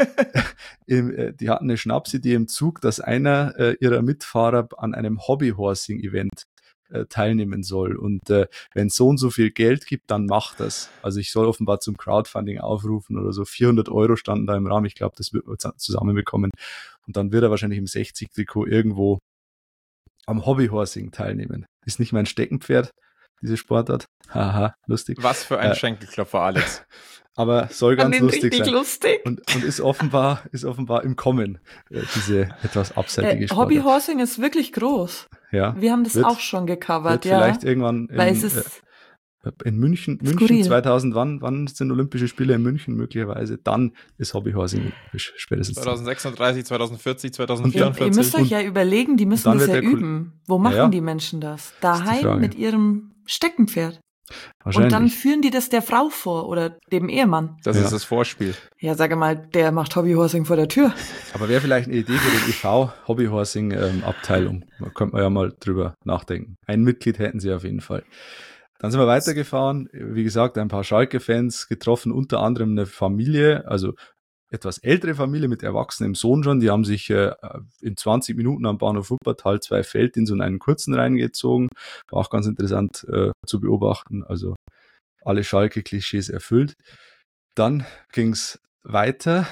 die hatten eine Schnapsidee im Zug, dass einer ihrer Mitfahrer an einem Hobbyhorsing-Event teilnehmen soll und wenn es so und so viel Geld gibt, dann macht das. Also ich soll offenbar zum Crowdfunding aufrufen oder so. 400 € standen da im Rahmen. Ich glaube, das wird man zusammenbekommen und dann wird er wahrscheinlich im 60-Trikot irgendwo am Hobbyhorsing teilnehmen. Ist nicht mein Steckenpferd, diese Sportart. Haha, lustig. Was für ein Schenkelklopfer, Alex. Aber soll ganz lustig sein. Lustig. Und ist offenbar im Kommen, diese etwas abseitige Sportart. Hobbyhorsing ist wirklich groß. Ja. Wir haben das auch schon gecovert, Vielleicht irgendwann weil es ist in München Skurril. 2000, wann sind Olympische Spiele in München möglicherweise? Dann ist Hobbyhorsing spätestens. 2036, 2040, Ihr 2044. müsst euch ja überlegen, die müssen dann das wird ja der üben. Wo machen Ja. die Menschen das? ist die Daheim Frage. mit ihrem Steckenpferd. Und Wahrscheinlich. dann führen die das der Frau vor oder dem Ehemann. Das Ja. ist das Vorspiel. Ja, sage mal, der macht Hobbyhorsing vor der Tür. Aber wäre vielleicht eine Idee für den e.V. Hobbyhorsing-Abteilung. Da könnte man ja mal drüber nachdenken. Ein Mitglied hätten sie auf jeden Fall. Dann sind wir weitergefahren. Wie gesagt, ein paar Schalke-Fans getroffen, unter anderem eine Familie, also etwas ältere Familie mit erwachsenem Sohn schon. Die haben sich in 20 Minuten am Bahnhof Wuppertal 2 Felddienst und einen kurzen reingezogen. War auch ganz interessant zu beobachten. Also alle Schalke-Klischees erfüllt. Dann ging's weiter.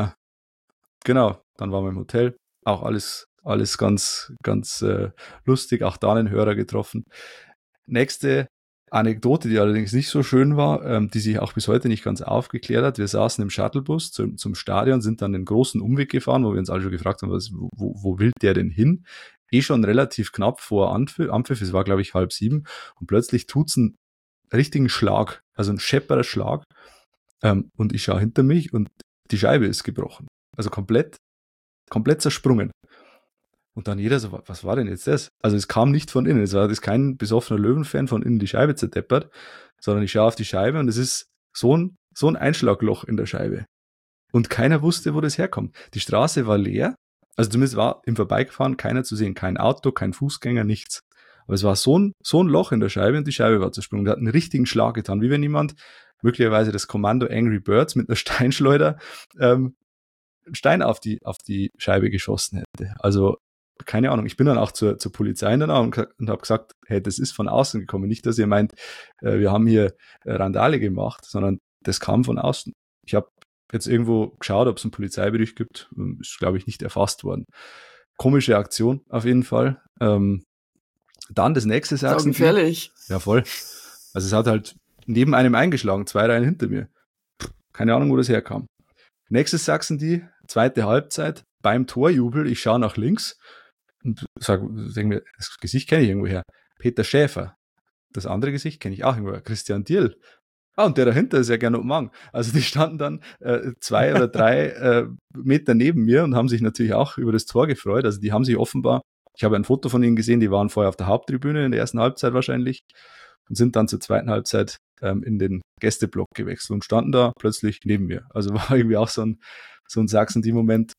Genau, dann waren wir im Hotel. Auch alles ganz lustig. Auch da einen Hörer getroffen. Nächste Anekdote, die allerdings nicht so schön war, die sich auch bis heute nicht ganz aufgeklärt hat. Wir saßen im Shuttlebus zum Stadion, sind dann den großen Umweg gefahren, wo wir uns alle schon gefragt haben, wo will der denn hin? Schon relativ knapp vor Anpfiff, es war glaube ich 6:30 und plötzlich tut's einen richtigen Schlag, also ein schepperer Schlag, und ich schaue hinter mich und die Scheibe ist gebrochen. Also komplett zersprungen. Und dann jeder so, was war denn jetzt das? Also es kam nicht von innen, es war das kein besoffener Löwenfan von innen die Scheibe zerdeppert, sondern ich schaue auf die Scheibe und es ist so ein Einschlagloch in der Scheibe. Und keiner wusste, wo das herkommt. Die Straße war leer, also zumindest war im Vorbeigefahren keiner zu sehen, kein Auto, kein Fußgänger, nichts. Aber es war so ein Loch in der Scheibe und die Scheibe war zersprungen. Der hat einen richtigen Schlag getan, wie wenn jemand möglicherweise das Kommando Angry Birds mit einer Steinschleuder einen Stein auf die Scheibe geschossen hätte. Also keine Ahnung, ich bin dann auch zur Polizei danach und habe gesagt, hey, das ist von außen gekommen. Nicht, dass ihr meint, wir haben hier Randale gemacht, sondern das kam von außen. Ich habe jetzt irgendwo geschaut, ob es einen Polizeibericht gibt. Ist, glaube ich, nicht erfasst worden. Komische Aktion auf jeden Fall. Dann das nächste Sachsen. Gefährlich. Ja, voll. Also es hat halt neben einem eingeschlagen, 2 Reihen hinter mir. Keine Ahnung, wo das herkam. Nächstes Sachsen, zweite Halbzeit, beim Torjubel, ich schaue nach links und denke mir, das Gesicht kenne ich irgendwoher. Peter Schäfer. Das andere Gesicht kenne ich auch irgendwoher. Christian Dierl. Und der dahinter ist ja gerne Mann. Also die standen dann 2 oder 3 Meter neben mir und haben sich natürlich auch über das Tor gefreut. Also die haben sich offenbar, ich habe ein Foto von ihnen gesehen, die waren vorher auf der Haupttribüne in der ersten Halbzeit wahrscheinlich und sind dann zur zweiten Halbzeit in den Gästeblock gewechselt und standen da plötzlich neben mir. Also war irgendwie auch so ein Sachsen-Die-Moment.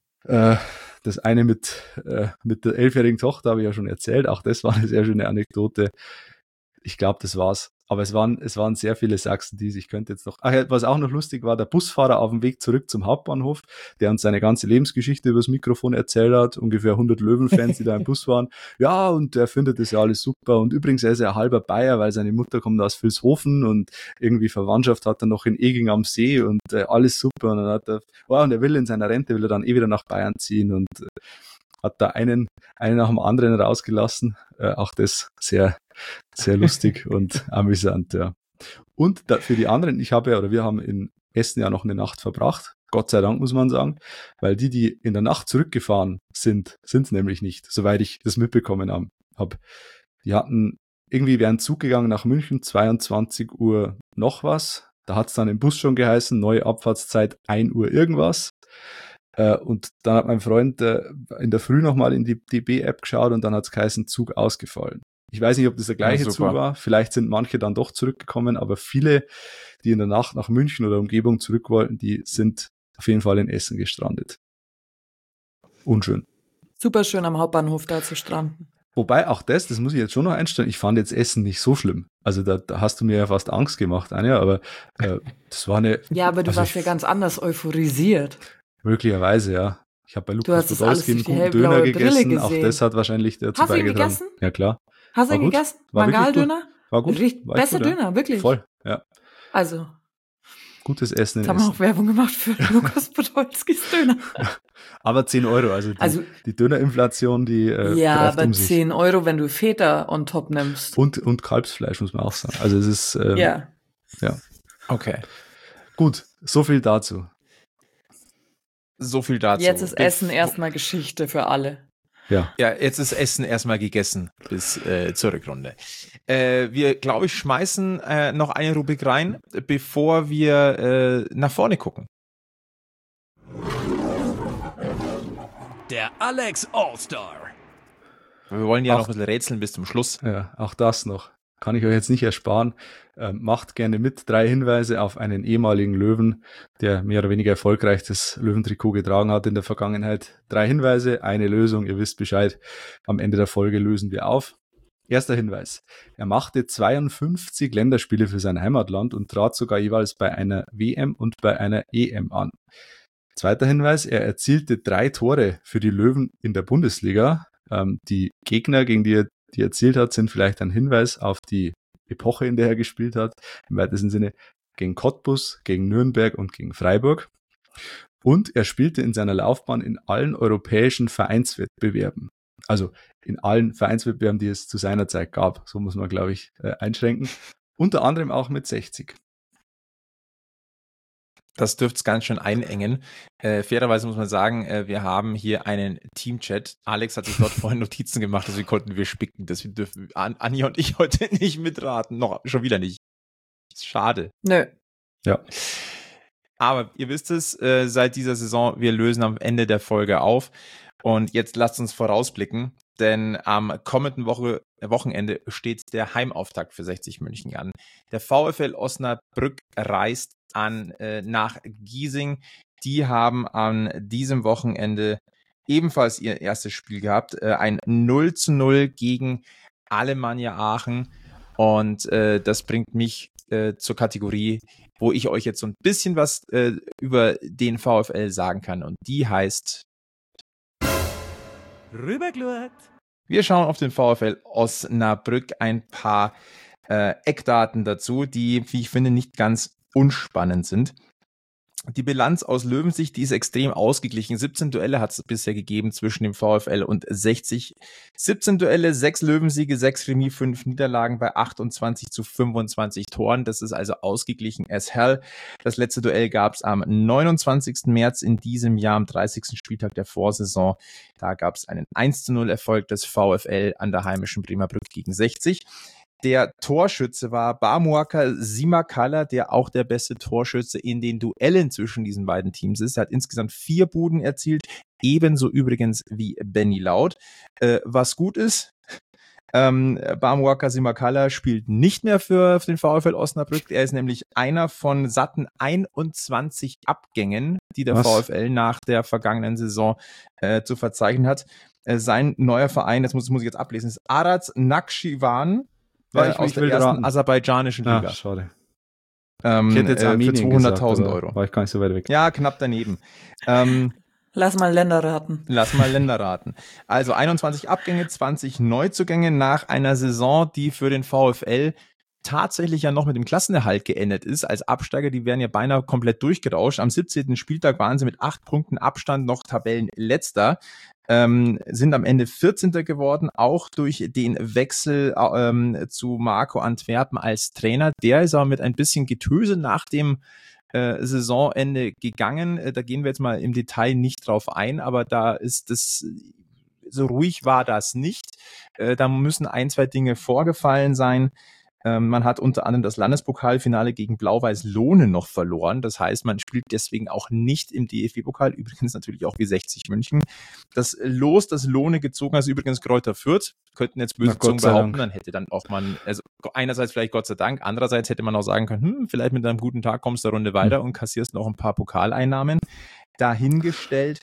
Das eine mit der 11-jährigen Tochter habe ich ja schon erzählt. Auch das war eine sehr schöne Anekdote. Ich glaube, das war's. Aber es waren sehr viele Sachsen-Dies. Ich könnte jetzt noch. Was auch noch lustig war, der Busfahrer auf dem Weg zurück zum Hauptbahnhof, der uns seine ganze Lebensgeschichte übers Mikrofon erzählt hat. Ungefähr 100 Löwenfans, die da im Bus waren. Ja, und der findet das ja alles super. Und übrigens, er ist ja ein halber Bayer, weil seine Mutter kommt aus Vilshofen und irgendwie Verwandtschaft hat er noch in Eging am See und alles super. Und dann hat er, und er will in seiner Rente, will er dann wieder nach Bayern ziehen und hat da einen nach dem anderen rausgelassen. Auch das sehr, sehr lustig und amüsant, ja. Und für die anderen, wir haben in Essen ja noch eine Nacht verbracht. Gott sei Dank, muss man sagen. Weil die in der Nacht zurückgefahren sind es nämlich nicht, soweit ich das mitbekommen habe. Die hatten irgendwie, wären Zug gegangen nach München, 22 Uhr noch was. Da hat es dann im Bus schon geheißen, neue Abfahrtszeit 1 Uhr irgendwas. Und dann hat mein Freund in der Früh nochmal in die DB-App geschaut und dann hat es geheißen, Zug ausgefallen. Ich weiß nicht, ob das der gleiche Zug war. Vielleicht sind manche dann doch zurückgekommen, aber viele, die in der Nacht nach München oder Umgebung zurück wollten, die sind auf jeden Fall in Essen gestrandet. Unschön. Super schön am Hauptbahnhof da zu stranden. Wobei auch das muss ich jetzt schon noch einstellen, ich fand jetzt Essen nicht so schlimm. Also da hast du mir ja fast Angst gemacht, Anja, aber das war eine... Ja, aber du warst ja ganz anders euphorisiert. Möglicherweise, ja. Ich habe bei Lukas Podolski einen guten Döner gegessen. Auch das hat wahrscheinlich dazu beigetragen. Hast du ihn gegessen? Ja, klar. Hast du ihn gegessen? Mangaldöner? War gut. Besser Döner, wirklich. Voll, ja. Also. Gutes Essen in Essen. Haben wir auch Werbung gemacht für Lukas Podolskis Döner. Aber 10 Euro, also die Dönerinflation, die ja, aber 10 Euro, wenn du Feta on top nimmst. Und Kalbsfleisch, muss man auch sagen. Also es ist... ja. Okay. Gut, so viel dazu. So viel dazu. Jetzt ist Essen erstmal Geschichte für alle. Ja. Ja, jetzt ist Essen erstmal gegessen bis zur Rückrunde. Wir, glaube ich, schmeißen noch eine Rubrik rein, bevor wir nach vorne gucken. Der Alex All-Star. Wir wollen ja noch ein bisschen rätseln bis zum Schluss. Ja, auch das noch. Kann ich euch jetzt nicht ersparen. Macht gerne mit. 3 Hinweise auf einen ehemaligen Löwen, der mehr oder weniger erfolgreich das Löwentrikot getragen hat in der Vergangenheit. 3 Hinweise, eine Lösung. Ihr wisst Bescheid. Am Ende der Folge lösen wir auf. Erster Hinweis. Er machte 52 Länderspiele für sein Heimatland und trat sogar jeweils bei einer WM und bei einer EM an. Zweiter Hinweis. Er erzielte 3 Tore für die Löwen in der Bundesliga. Die Gegner, gegen die er erzielt hat, sind vielleicht ein Hinweis auf die Epoche, in der er gespielt hat. Im weitesten Sinne gegen Cottbus, gegen Nürnberg und gegen Freiburg. Und er spielte in seiner Laufbahn in allen europäischen Vereinswettbewerben. Also in allen Vereinswettbewerben, die es zu seiner Zeit gab. So muss man, glaube ich, einschränken. Unter anderem auch mit 60. Das dürfte es ganz schön einengen. Fairerweise muss man sagen, wir haben hier einen Teamchat. Alex hat sich dort vorhin Notizen gemacht, deswegen konnten wir spicken. Deswegen dürfen Anja und ich heute nicht mitraten. Noch schon wieder nicht. Schade. Nö. Ja. Aber ihr wisst es, seit dieser Saison, wir lösen am Ende der Folge auf. Und jetzt lasst uns vorausblicken, denn am kommenden Wochenende steht der Heimauftakt für 60 München an. Der VfL Osnabrück reist nach Giesing. Die haben an diesem Wochenende ebenfalls ihr erstes Spiel gehabt. Ein 0:0 gegen Alemannia Aachen. Und das bringt mich zur Kategorie, wo ich euch jetzt so ein bisschen was über den VfL sagen kann. Und die heißt Rübergluert. Wir schauen auf den VfL Osnabrück, ein paar Eckdaten dazu, die, wie ich finde, nicht ganz unspannend sind. Die Bilanz aus Löwensicht, die ist extrem ausgeglichen. 17 Duelle hat es bisher gegeben zwischen dem VfL und 60. 17 Duelle, 6 Löwensiege, 6 Remis, 5 Niederlagen bei 28:25 Toren. Das ist also ausgeglichen as hell. Das letzte Duell gab es am 29. März in diesem Jahr, am 30. Spieltag der Vorsaison. Da gab es einen 1:0 Erfolg des VfL an der heimischen Bremerbrück gegen 60. Der Torschütze war Bamuaka Simakala, der auch der beste Torschütze in den Duellen zwischen diesen beiden Teams ist. Er hat insgesamt 4 Buden erzielt, ebenso übrigens wie Benny Laut. Was gut ist, Bamuaka Simakala spielt nicht mehr für den VfL Osnabrück. Er ist nämlich einer von satten 21 Abgängen, die der VfL nach der vergangenen Saison zu verzeichnen hat. Sein neuer Verein, das muss ich jetzt ablesen, ist Araz Nakhchivan. Aus der ersten aserbaidschanischen Liga. Schade. Ich hätte jetzt Armenien für 200.000 Euro. War ich gar nicht so weit weg. Ja, knapp daneben. Lass mal Länder raten. Also 21 Abgänge, 20 Neuzugänge nach einer Saison, die für den VfL tatsächlich ja noch mit dem Klassenerhalt geendet ist. Als Absteiger, die wären ja beinahe komplett durchgerauscht. Am 17. Spieltag waren sie mit 8 Punkten Abstand noch Tabellenletzter. Sind am Ende 14. geworden, auch durch den Wechsel zu Marco Antwerpen als Trainer. Der ist aber mit ein bisschen Getöse nach dem Saisonende gegangen. Da gehen wir jetzt mal im Detail nicht drauf ein, aber da ist das, so ruhig war das nicht. Da müssen 1, 2 Dinge vorgefallen sein. Man hat unter anderem das Landespokalfinale gegen Blau-Weiß Lohne noch verloren. Das heißt, man spielt deswegen auch nicht im DFB-Pokal, übrigens natürlich auch wie 60 München. Das Los, das Lohne gezogen hat, ist übrigens Kräuter Fürth. Könnten jetzt böse Zungen behaupten, dann hätte dann auch man, also einerseits vielleicht Gott sei Dank, andererseits hätte man auch sagen können, vielleicht mit einem guten Tag kommst du eine Runde weiter und kassierst noch ein paar Pokaleinnahmen. Dahingestellt.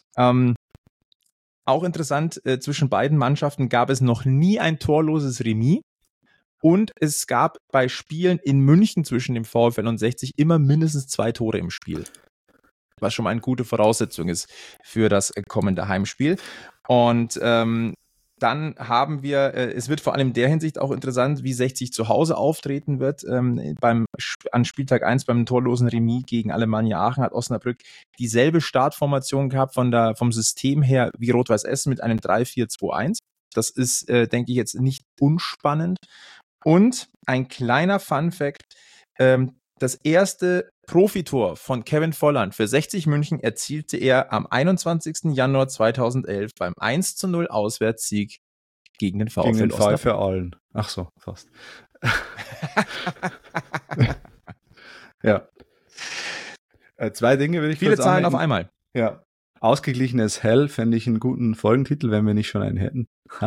Auch interessant, zwischen beiden Mannschaften gab es noch nie ein torloses Remis. Und es gab bei Spielen in München zwischen dem VfL und 60 immer mindestens 2 Tore im Spiel. Was schon mal eine gute Voraussetzung ist für das kommende Heimspiel. Und dann haben wir, es wird vor allem in der Hinsicht auch interessant, wie 60 zu Hause auftreten wird. An Spieltag 1 beim torlosen Remis gegen Alemannia Aachen hat Osnabrück dieselbe Startformation gehabt vom System her wie Rot-Weiß Essen mit einem 3-4-2-1. Das ist, denke ich, jetzt nicht unspannend. Und ein kleiner Fun-Fact, das erste Profitor von Kevin Volland für 60 München erzielte er am 21. Januar 2011 beim 1:0 Auswärtssieg gegen den VfL Gegen den Osnabrück. VfL Aalen. Ach so, fast. Ja. Zwei Dinge würde ich Viele kurz Zahlen auf anmerken. einmal. Ja. Ausgeglichenes Hell fände ich einen guten Folgentitel, wenn wir nicht schon einen hätten.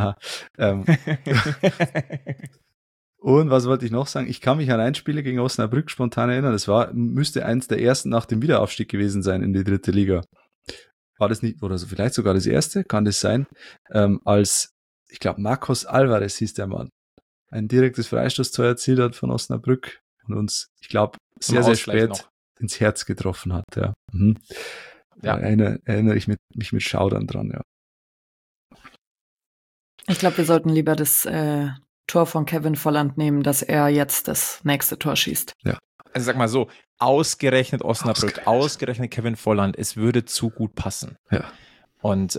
Und was wollte ich noch sagen? Ich kann mich an ein Spiel gegen Osnabrück spontan erinnern. Das müsste eins der ersten nach dem Wiederaufstieg gewesen sein in die 3. Liga. War das nicht, oder so vielleicht sogar das erste? Kann das sein? Als, ich glaube, Marcos Alvarez hieß der Mann, ein direktes Freistoßtor erzielt hat von Osnabrück und uns, ich glaube, sehr, sehr spät noch ins Herz getroffen hat. Ja. Mhm. Ja. Da erinnere ich mich mit Schaudern dran, ja. Ich glaube, wir sollten lieber das Tor von Kevin Volland nehmen, dass er jetzt das nächste Tor schießt. Ja. Also sag mal so, ausgerechnet Osnabrück, ausgerechnet Kevin Volland, es würde zu gut passen. Ja. Und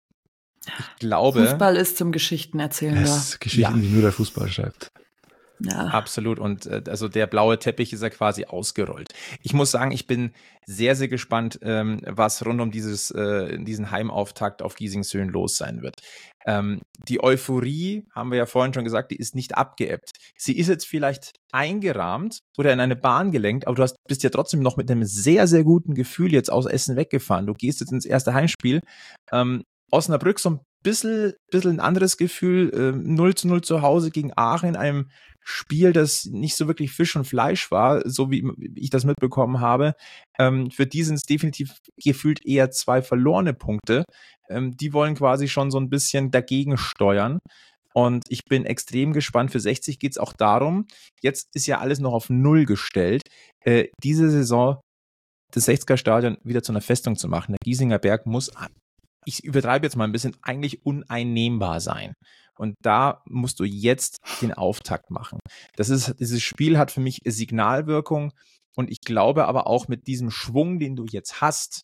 ich glaube... Fußball ist zum Geschichtenerzählen da. Es Geschichten, die nur der Fußball schreibt. Ja. Absolut. Und also der blaue Teppich ist ja quasi ausgerollt. Ich muss sagen, ich bin sehr, sehr gespannt, was rund um diesen Heimauftakt auf Giesingshöhen los sein wird. Die Euphorie, haben wir ja vorhin schon gesagt, die ist nicht abgeebbt. Sie ist jetzt vielleicht eingerahmt oder in eine Bahn gelenkt, aber du bist ja trotzdem noch mit einem sehr, sehr guten Gefühl jetzt aus Essen weggefahren. Du gehst jetzt ins erste Heimspiel. Osnabrück so ein bisschen ein anderes Gefühl, 0:0 zu Hause gegen Aachen in einem Spiel, das nicht so wirklich Fisch und Fleisch war, so wie ich das mitbekommen habe. Für die sind es definitiv gefühlt eher 2 verlorene Punkte. Die wollen quasi schon so ein bisschen dagegen steuern. Und ich bin extrem gespannt. Für 60 geht es auch darum, jetzt ist ja alles noch auf 0 gestellt, diese Saison das 60er-Stadion wieder zu einer Festung zu machen. Der Giesinger Berg muss, ich übertreibe jetzt mal ein bisschen, eigentlich uneinnehmbar sein. Und da musst du jetzt den Auftakt machen. Dieses Spiel hat für mich Signalwirkung und ich glaube aber auch mit diesem Schwung, den du jetzt hast,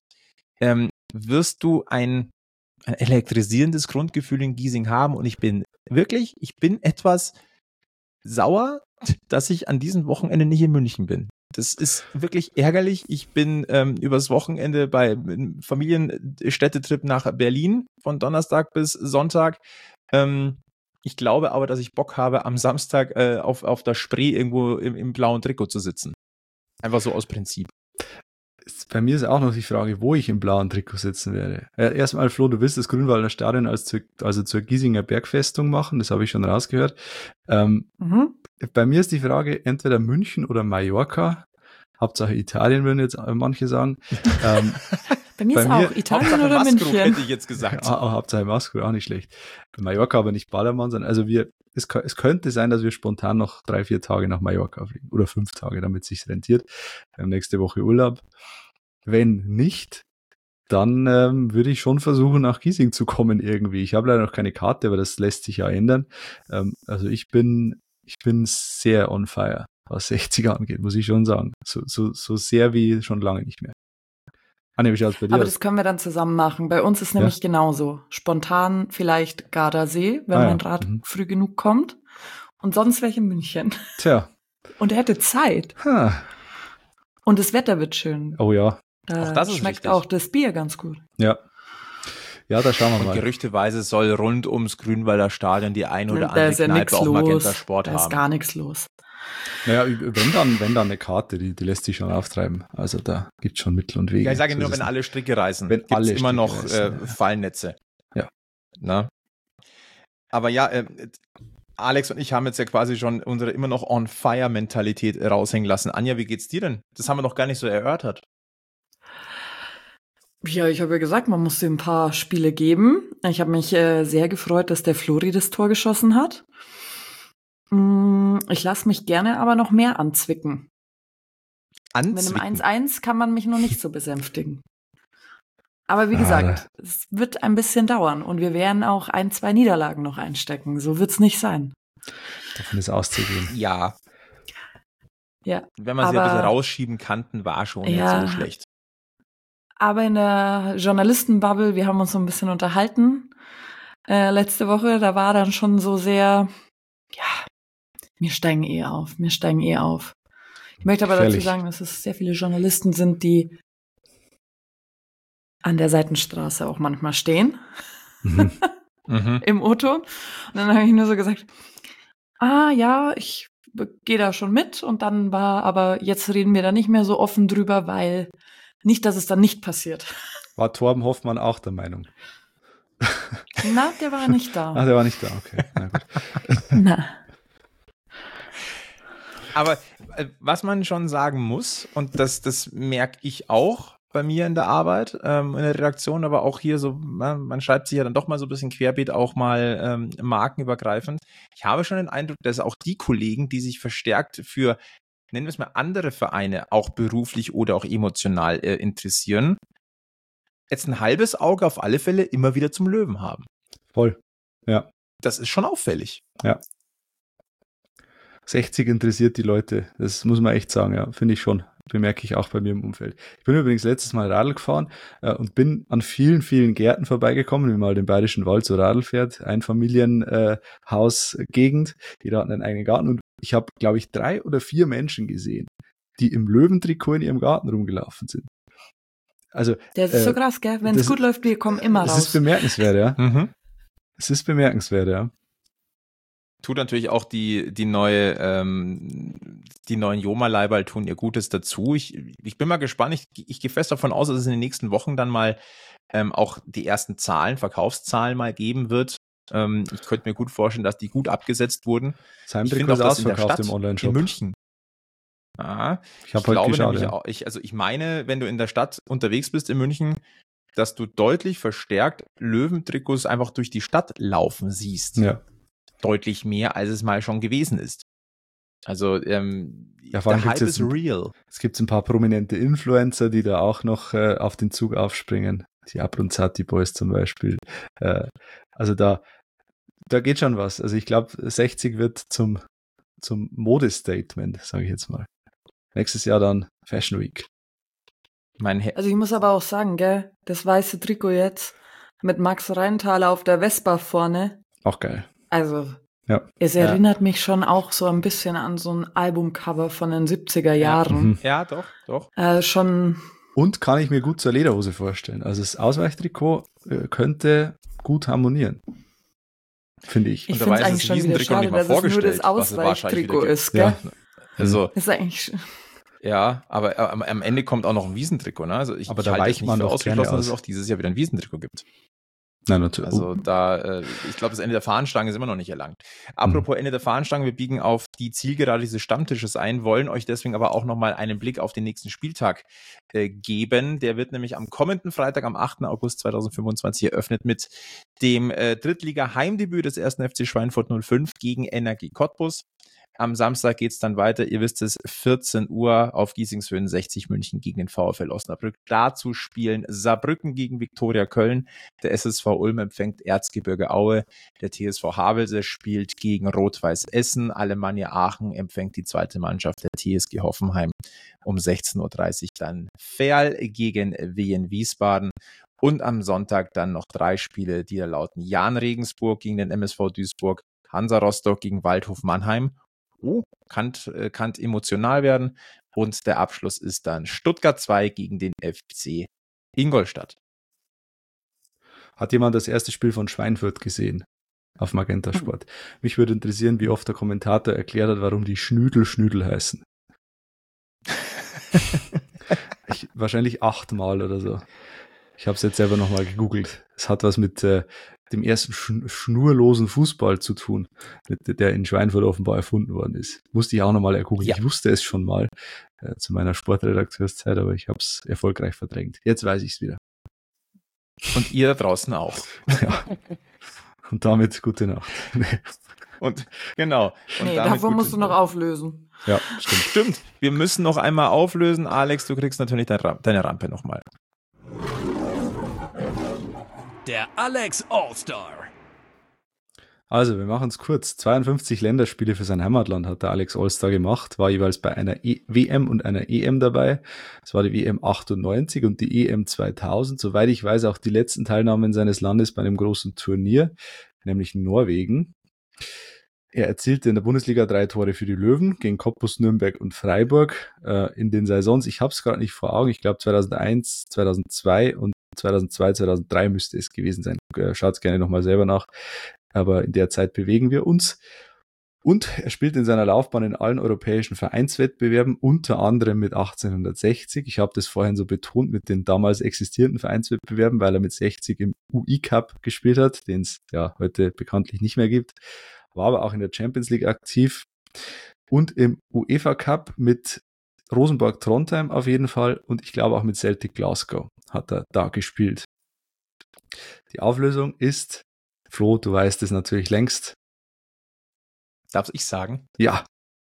wirst du ein elektrisierendes Grundgefühl in Giesing haben und ich bin etwas sauer, dass ich an diesem Wochenende nicht in München bin. Das ist wirklich ärgerlich. Ich bin übers Wochenende bei Familienstädtetrip nach Berlin von Donnerstag bis Sonntag. Ich glaube aber, dass ich Bock habe, am Samstag auf der Spree irgendwo im blauen Trikot zu sitzen. Einfach so aus Prinzip. Bei mir ist auch noch die Frage, wo ich im blauen Trikot sitzen werde. Erstmal, Flo, du willst das Grünwalder Stadion zur Giesinger Bergfestung machen, das habe ich schon rausgehört. Bei mir ist die Frage, entweder München oder Mallorca. Hauptsache Italien, würden jetzt manche sagen. Bei mir ist auch Italien oder München. Hätte ich jetzt gesagt. Hauptsache Maskro, auch nicht schlecht. Bei Mallorca aber nicht Ballermann sein. Also es könnte sein, dass wir spontan noch 3-4 Tage nach Mallorca fliegen. Oder 5 Tage, damit es sich rentiert. Wir haben nächste Woche Urlaub. Wenn nicht, dann würde ich schon versuchen, nach Giesing zu kommen irgendwie. Ich habe leider noch keine Karte, aber das lässt sich ja ändern. Also ich bin sehr on fire, was 60 angeht, muss ich schon sagen. So sehr wie schon lange nicht mehr. Anne, wie schaut's bei dir Aber aus? das können wir dann zusammen machen. Bei uns ist nämlich genauso. Spontan vielleicht Gardasee, wenn mein Rad früh genug kommt. Und sonst wäre ich in München. Tja. Und er hätte Zeit. Und das Wetter wird schön. Oh ja. Auch das schmeckt wichtig. auch das Bier ganz gut. Ja. Ja, da schauen wir mal. Gerüchteweise soll rund ums Grünwalder Stadion die eine oder andere Kneipe auch Magenta Sport haben. Da ist gar nichts los. Naja, wenn dann eine Karte, die lässt sich schon auftreiben. Also da gibt es schon Mittel und Wege. Ja, ich sage nur, wenn alle Stricke reißen, wenn alle immer noch reißen, Fallnetze. Ja. Na? Aber ja, Alex und ich haben jetzt ja quasi schon unsere immer noch On-Fire-Mentalität raushängen lassen. Anja, wie geht's dir denn? Das haben wir noch gar nicht so erörtert. Ja, ich habe ja gesagt, man muss dir ein paar Spiele geben. Ich habe mich sehr gefreut, dass der Flori das Tor geschossen hat. Ich lasse mich gerne aber noch mehr anzwicken. Mit einem 1-1 kann man mich noch nicht so besänftigen. Aber wie gesagt, es wird ein bisschen dauern und wir werden auch 1-2 Niederlagen noch einstecken. So wird's nicht sein. Davon ist auszugehen. Ja. Ja. Wenn man sie ein bisschen rausschieben kann, war schon nicht so schlecht. Aber in der Journalistenbubble, wir haben uns so ein bisschen unterhalten letzte Woche, da war dann schon so sehr, wir steigen eh auf. Ich möchte aber Gefährlich. dazu sagen, dass es sehr viele Journalisten sind, die an der Seitenstraße auch manchmal stehen. Mhm. Im O-Ton. Und dann habe ich nur so gesagt, ja, ich gehe da schon mit. Und dann aber jetzt reden wir da nicht mehr so offen drüber, weil nicht, dass es dann nicht passiert. War Torben Hoffmann auch der Meinung? Na, der war nicht da. Der war nicht da, okay. Na gut. Na. Aber was man schon sagen muss, und das merke ich auch bei mir in der Arbeit, in der Redaktion, aber auch hier so, man schreibt sich ja dann doch mal so ein bisschen querbeet, auch mal markenübergreifend. Ich habe schon den Eindruck, dass auch die Kollegen, die sich verstärkt für, nennen wir es mal, andere Vereine, auch beruflich oder auch emotional interessieren, jetzt ein halbes Auge auf alle Fälle immer wieder zum Löwen haben. Voll, ja. Das ist schon auffällig. Ja. 60 interessiert die Leute, das muss man echt sagen, ja, finde ich schon. Bemerke ich auch bei mir im Umfeld. Ich bin übrigens letztes Mal Radl gefahren und bin an vielen, vielen Gärten vorbeigekommen, wie man halt im Bayerischen Wald so Radl fährt, Einfamilienhausgegend, jeder hat einen eigenen Garten und ich habe, glaube ich, 3 oder 4 Menschen gesehen, die im Löwentrikot in ihrem Garten rumgelaufen sind. Also, das ist so krass, gell? Wenn es gut läuft, wir kommen immer raus. Es ist bemerkenswert, ja. Es ist bemerkenswert, ja. Tut natürlich auch die neuen Joma-Leiberl tun ihr Gutes dazu. Ich bin mal gespannt. Ich gehe fest davon aus, dass es in den nächsten Wochen dann mal auch die ersten Verkaufszahlen mal geben wird. Ich könnte mir gut vorstellen, dass die gut abgesetzt wurden. Sein Trikot ist ausverkauft im Online-Shop. In München. Ich habe heute geschaut, nämlich auch, ich meine, wenn du in der Stadt unterwegs bist in München, dass du deutlich verstärkt Löwentrikots einfach durch die Stadt laufen siehst. Ja. Deutlich mehr, als es mal schon gewesen ist. Also vor allem der Hype ist real. Es gibt ein paar prominente Influencer, die da auch noch auf den Zug aufspringen. Die Abronzati Boys zum Beispiel. Also da geht schon was. Also ich glaube, 60 wird zum Modestatement, sage ich jetzt mal. Nächstes Jahr dann Fashion Week. Also ich muss aber auch sagen, gell, das weiße Trikot jetzt mit Max Rheintaler auf der Vespa vorne. Auch geil. Also, ja. Es erinnert mich schon auch so ein bisschen an so ein Albumcover von den 70er Jahren. Ja, doch. Schon. Und kann ich mir gut zur Lederhose vorstellen. Also das Ausweichtrikot könnte gut harmonieren. Finde ich. Ich finde es eigentlich schon wieder schade, dass es nur das Ausweichtrikot ist, gell? Ja. Also, ist eigentlich... Ja, aber am Ende kommt auch noch ein Wiesentrikot, ne? Also ich da weicht man doch ausgeschlossen, dass es auch dieses Jahr wieder ein Wiesentrikot gibt. Nein, natürlich. Also ich glaube, das Ende der Fahnenstange ist immer noch nicht erlangt. Apropos Ende der Fahnenstange, wir biegen auf die Zielgerade dieses Stammtisches ein, wollen euch deswegen aber auch nochmal einen Blick auf den nächsten Spieltag geben. Der wird nämlich am kommenden Freitag, am 8. August 2025 eröffnet mit dem Drittliga-Heimdebüt des 1. FC Schweinfurt 05 gegen Energie Cottbus. Am Samstag geht's dann weiter, ihr wisst es, 14 Uhr auf Giesingshöhen, 60 München gegen den VfL Osnabrück. Dazu spielen Saarbrücken gegen Viktoria Köln, der SSV Ulm empfängt Erzgebirge Aue, der TSV Havelse spielt gegen Rot-Weiß Essen, Alemannia Aachen empfängt die zweite Mannschaft der TSG Hoffenheim um 16.30 Uhr dann Verl gegen Wien Wiesbaden. Und am Sonntag dann noch 3 Spiele, die da lauten: Jahn Regensburg gegen den MSV Duisburg, Hansa Rostock gegen Waldhof Mannheim. Kann emotional werden. Und der Abschluss ist dann Stuttgart 2 gegen den FC Ingolstadt. Hat jemand das erste Spiel von Schweinfurt gesehen auf Magenta Sport? Mich würde interessieren, wie oft der Kommentator erklärt hat, warum die Schnüdel heißen. Wahrscheinlich 8-mal oder so. Ich habe es jetzt selber nochmal gegoogelt. Es hat was mit dem ersten schnurlosen Fußball zu tun, der in Schweinfurt offenbar erfunden worden ist. Musste ich auch nochmal ergoogeln. Ja. Ich wusste es schon mal zu meiner Sportredakteurszeit, aber ich habe es erfolgreich verdrängt. Jetzt weiß ich es wieder. Und ihr da draußen auch. Ja. Und damit gute Nacht. Und genau. Und davon musst du noch auflösen. Ja, stimmt. Wir müssen noch einmal auflösen. Alex, du kriegst natürlich deine Rampe nochmal. Der Alex All-Star. Also, wir machen es kurz. 52 Länderspiele für sein Heimatland hat der Alex All-Star gemacht, war jeweils bei einer WM und einer EM dabei. Es war die WM 98 und die EM 2000. Soweit ich weiß, auch die letzten Teilnahmen seines Landes bei einem großen Turnier, nämlich Norwegen. Er erzielte in der Bundesliga 3 Tore für die Löwen gegen Cottbus, Nürnberg und Freiburg in den Saisons. Ich habe es gerade nicht vor Augen. Ich glaube 2001, 2002 und 2002, 2003 müsste es gewesen sein. Schaut es gerne nochmal selber nach. Aber in der Zeit bewegen wir uns. Und er spielt in seiner Laufbahn in allen europäischen Vereinswettbewerben, unter anderem mit 1860. Ich habe das vorhin so betont mit den damals existierenden Vereinswettbewerben, weil er mit 60 im UI-Cup gespielt hat, den es ja heute bekanntlich nicht mehr gibt. War aber auch in der Champions League aktiv und im UEFA Cup mit Rosenborg Trondheim auf jeden Fall und ich glaube auch mit Celtic Glasgow hat er da gespielt. Die Auflösung ist, Flo, du weißt es natürlich längst. Darf ich sagen? Ja.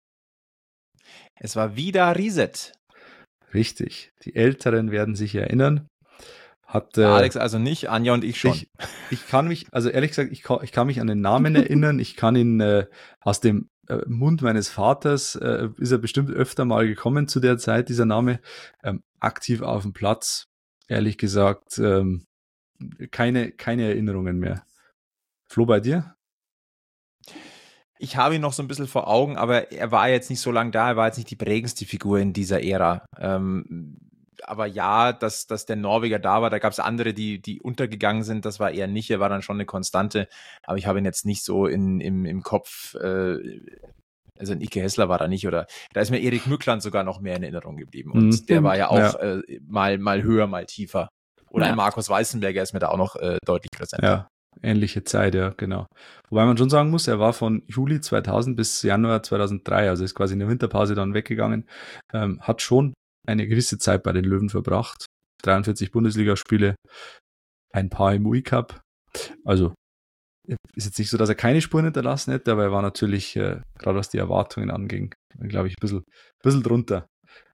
Es war wieder Rieset. Richtig. Die Älteren werden sich erinnern. Alex also nicht, Anja und ich schon. Ich kann mich, also ehrlich gesagt, ich kann mich an den Namen erinnern. Ich kann ihn aus dem Mund meines Vaters, ist er bestimmt öfter mal gekommen zu der Zeit, dieser Name. Aktiv auf dem Platz, ehrlich gesagt, keine Erinnerungen mehr. Flo, bei dir? Ich habe ihn noch so ein bisschen vor Augen, aber er war jetzt nicht so lange da, er war jetzt nicht die prägendste Figur in dieser Ära. Aber ja, dass der Norweger da war, da gab es andere, die untergegangen sind, das war eher nicht, er war dann schon eine Konstante, aber ich habe ihn jetzt nicht so im Kopf, also ein Ike Hessler war da nicht, oder da ist mir Erik Mückland sogar noch mehr in Erinnerung geblieben und der war ja auch mal höher, mal tiefer. Oder ein Markus Weißenberger ist mir da auch noch deutlich präsenter. Ja. Ähnliche Zeit, ja, genau. Wobei man schon sagen muss, er war von Juli 2000 bis Januar 2003, also ist quasi in der Winterpause dann weggegangen, hat schon eine gewisse Zeit bei den Löwen verbracht, 43 Bundesligaspiele, ein paar im UI-Cup, also ist jetzt nicht so, dass er keine Spuren hinterlassen hätte, aber er war natürlich, gerade was die Erwartungen anging, glaube ich, ein bisschen drunter.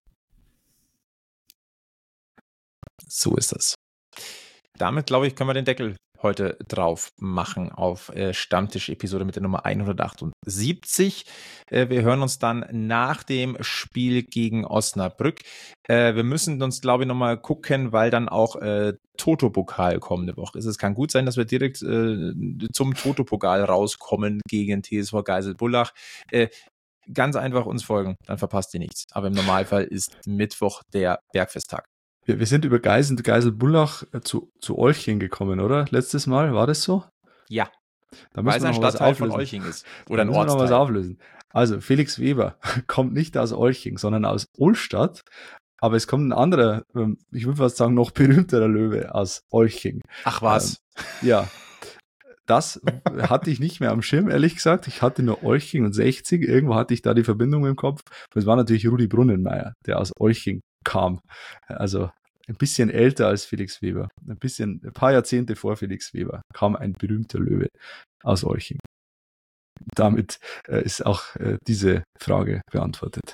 So ist das. Damit, glaube ich, können wir den Deckel heute drauf machen auf Stammtisch-Episode mit der Nummer 178. Wir hören uns dann nach dem Spiel gegen Osnabrück. Wir müssen uns, glaube ich, nochmal gucken, weil dann auch Toto-Pokal kommende Woche ist. Es kann gut sein, dass wir direkt zum Toto-Pokal rauskommen gegen TSV Geisel-Bullach. Ganz einfach uns folgen, dann verpasst ihr nichts. Aber im Normalfall ist Mittwoch der Bergfesttag. Wir sind über Geisel-Bullach zu Olching gekommen, oder? Letztes Mal, war das so? Ja, da weil es ein Stadtteil von Olching ist. Oder ein Ortsteil. Da müssen wir noch was auflösen. Also, Felix Weber kommt nicht aus Olching, sondern aus Olstadt. Aber es kommt ein anderer, ich würde fast sagen, noch berühmterer Löwe aus Olching. Ach was? Ja. Das hatte ich nicht mehr am Schirm, ehrlich gesagt. Ich hatte nur Olching und 60. Irgendwo hatte ich da die Verbindung im Kopf. Das war natürlich Rudi Brunnenmeier, der aus Olching kam. Also ein bisschen älter als Felix Weber. Ein paar Jahrzehnte vor Felix Weber kam ein berühmter Löwe aus Olching. Damit ist auch diese Frage beantwortet.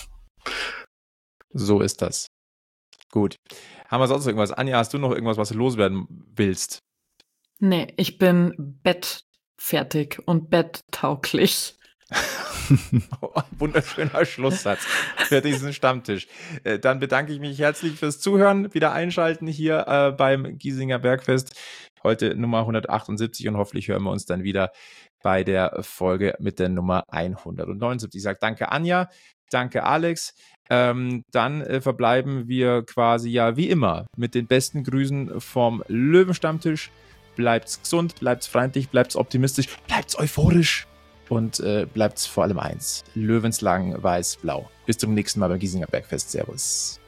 So ist das. Gut. Haben wir sonst noch irgendwas? Anja, hast du noch irgendwas, was du loswerden willst? Nee, ich bin bettfertig und betttauglich. Oh, wunderschöner Schlusssatz für diesen Stammtisch. Dann bedanke ich mich herzlich fürs Zuhören, wieder einschalten hier beim Giesinger Bergfest. Heute Nummer 178 und hoffentlich hören wir uns dann wieder bei der Folge mit der Nummer 179. Ich sage danke Anja, danke Alex. Dann verbleiben wir quasi ja wie immer mit den besten Grüßen vom Löwenstammtisch. Bleibt's gesund, bleibt's freundlich, bleibt's optimistisch, bleibt's euphorisch. Und bleibt's vor allem eins. Löwenslang weiß-blau. Bis zum nächsten Mal beim Giesinger Bergfest. Servus.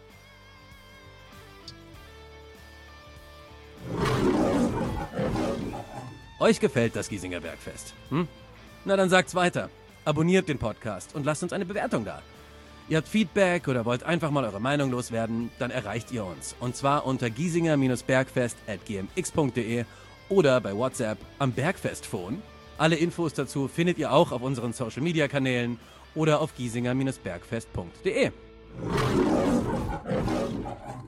Euch gefällt das Giesinger Bergfest? Na dann sagt's weiter. Abonniert den Podcast und lasst uns eine Bewertung da. Ihr habt Feedback oder wollt einfach mal eure Meinung loswerden, dann erreicht ihr uns. Und zwar unter giesinger-bergfest@gmx.de oder bei WhatsApp am Bergfestphone. Alle Infos dazu findet ihr auch auf unseren Social-Media-Kanälen oder auf giesinger-bergfest.de.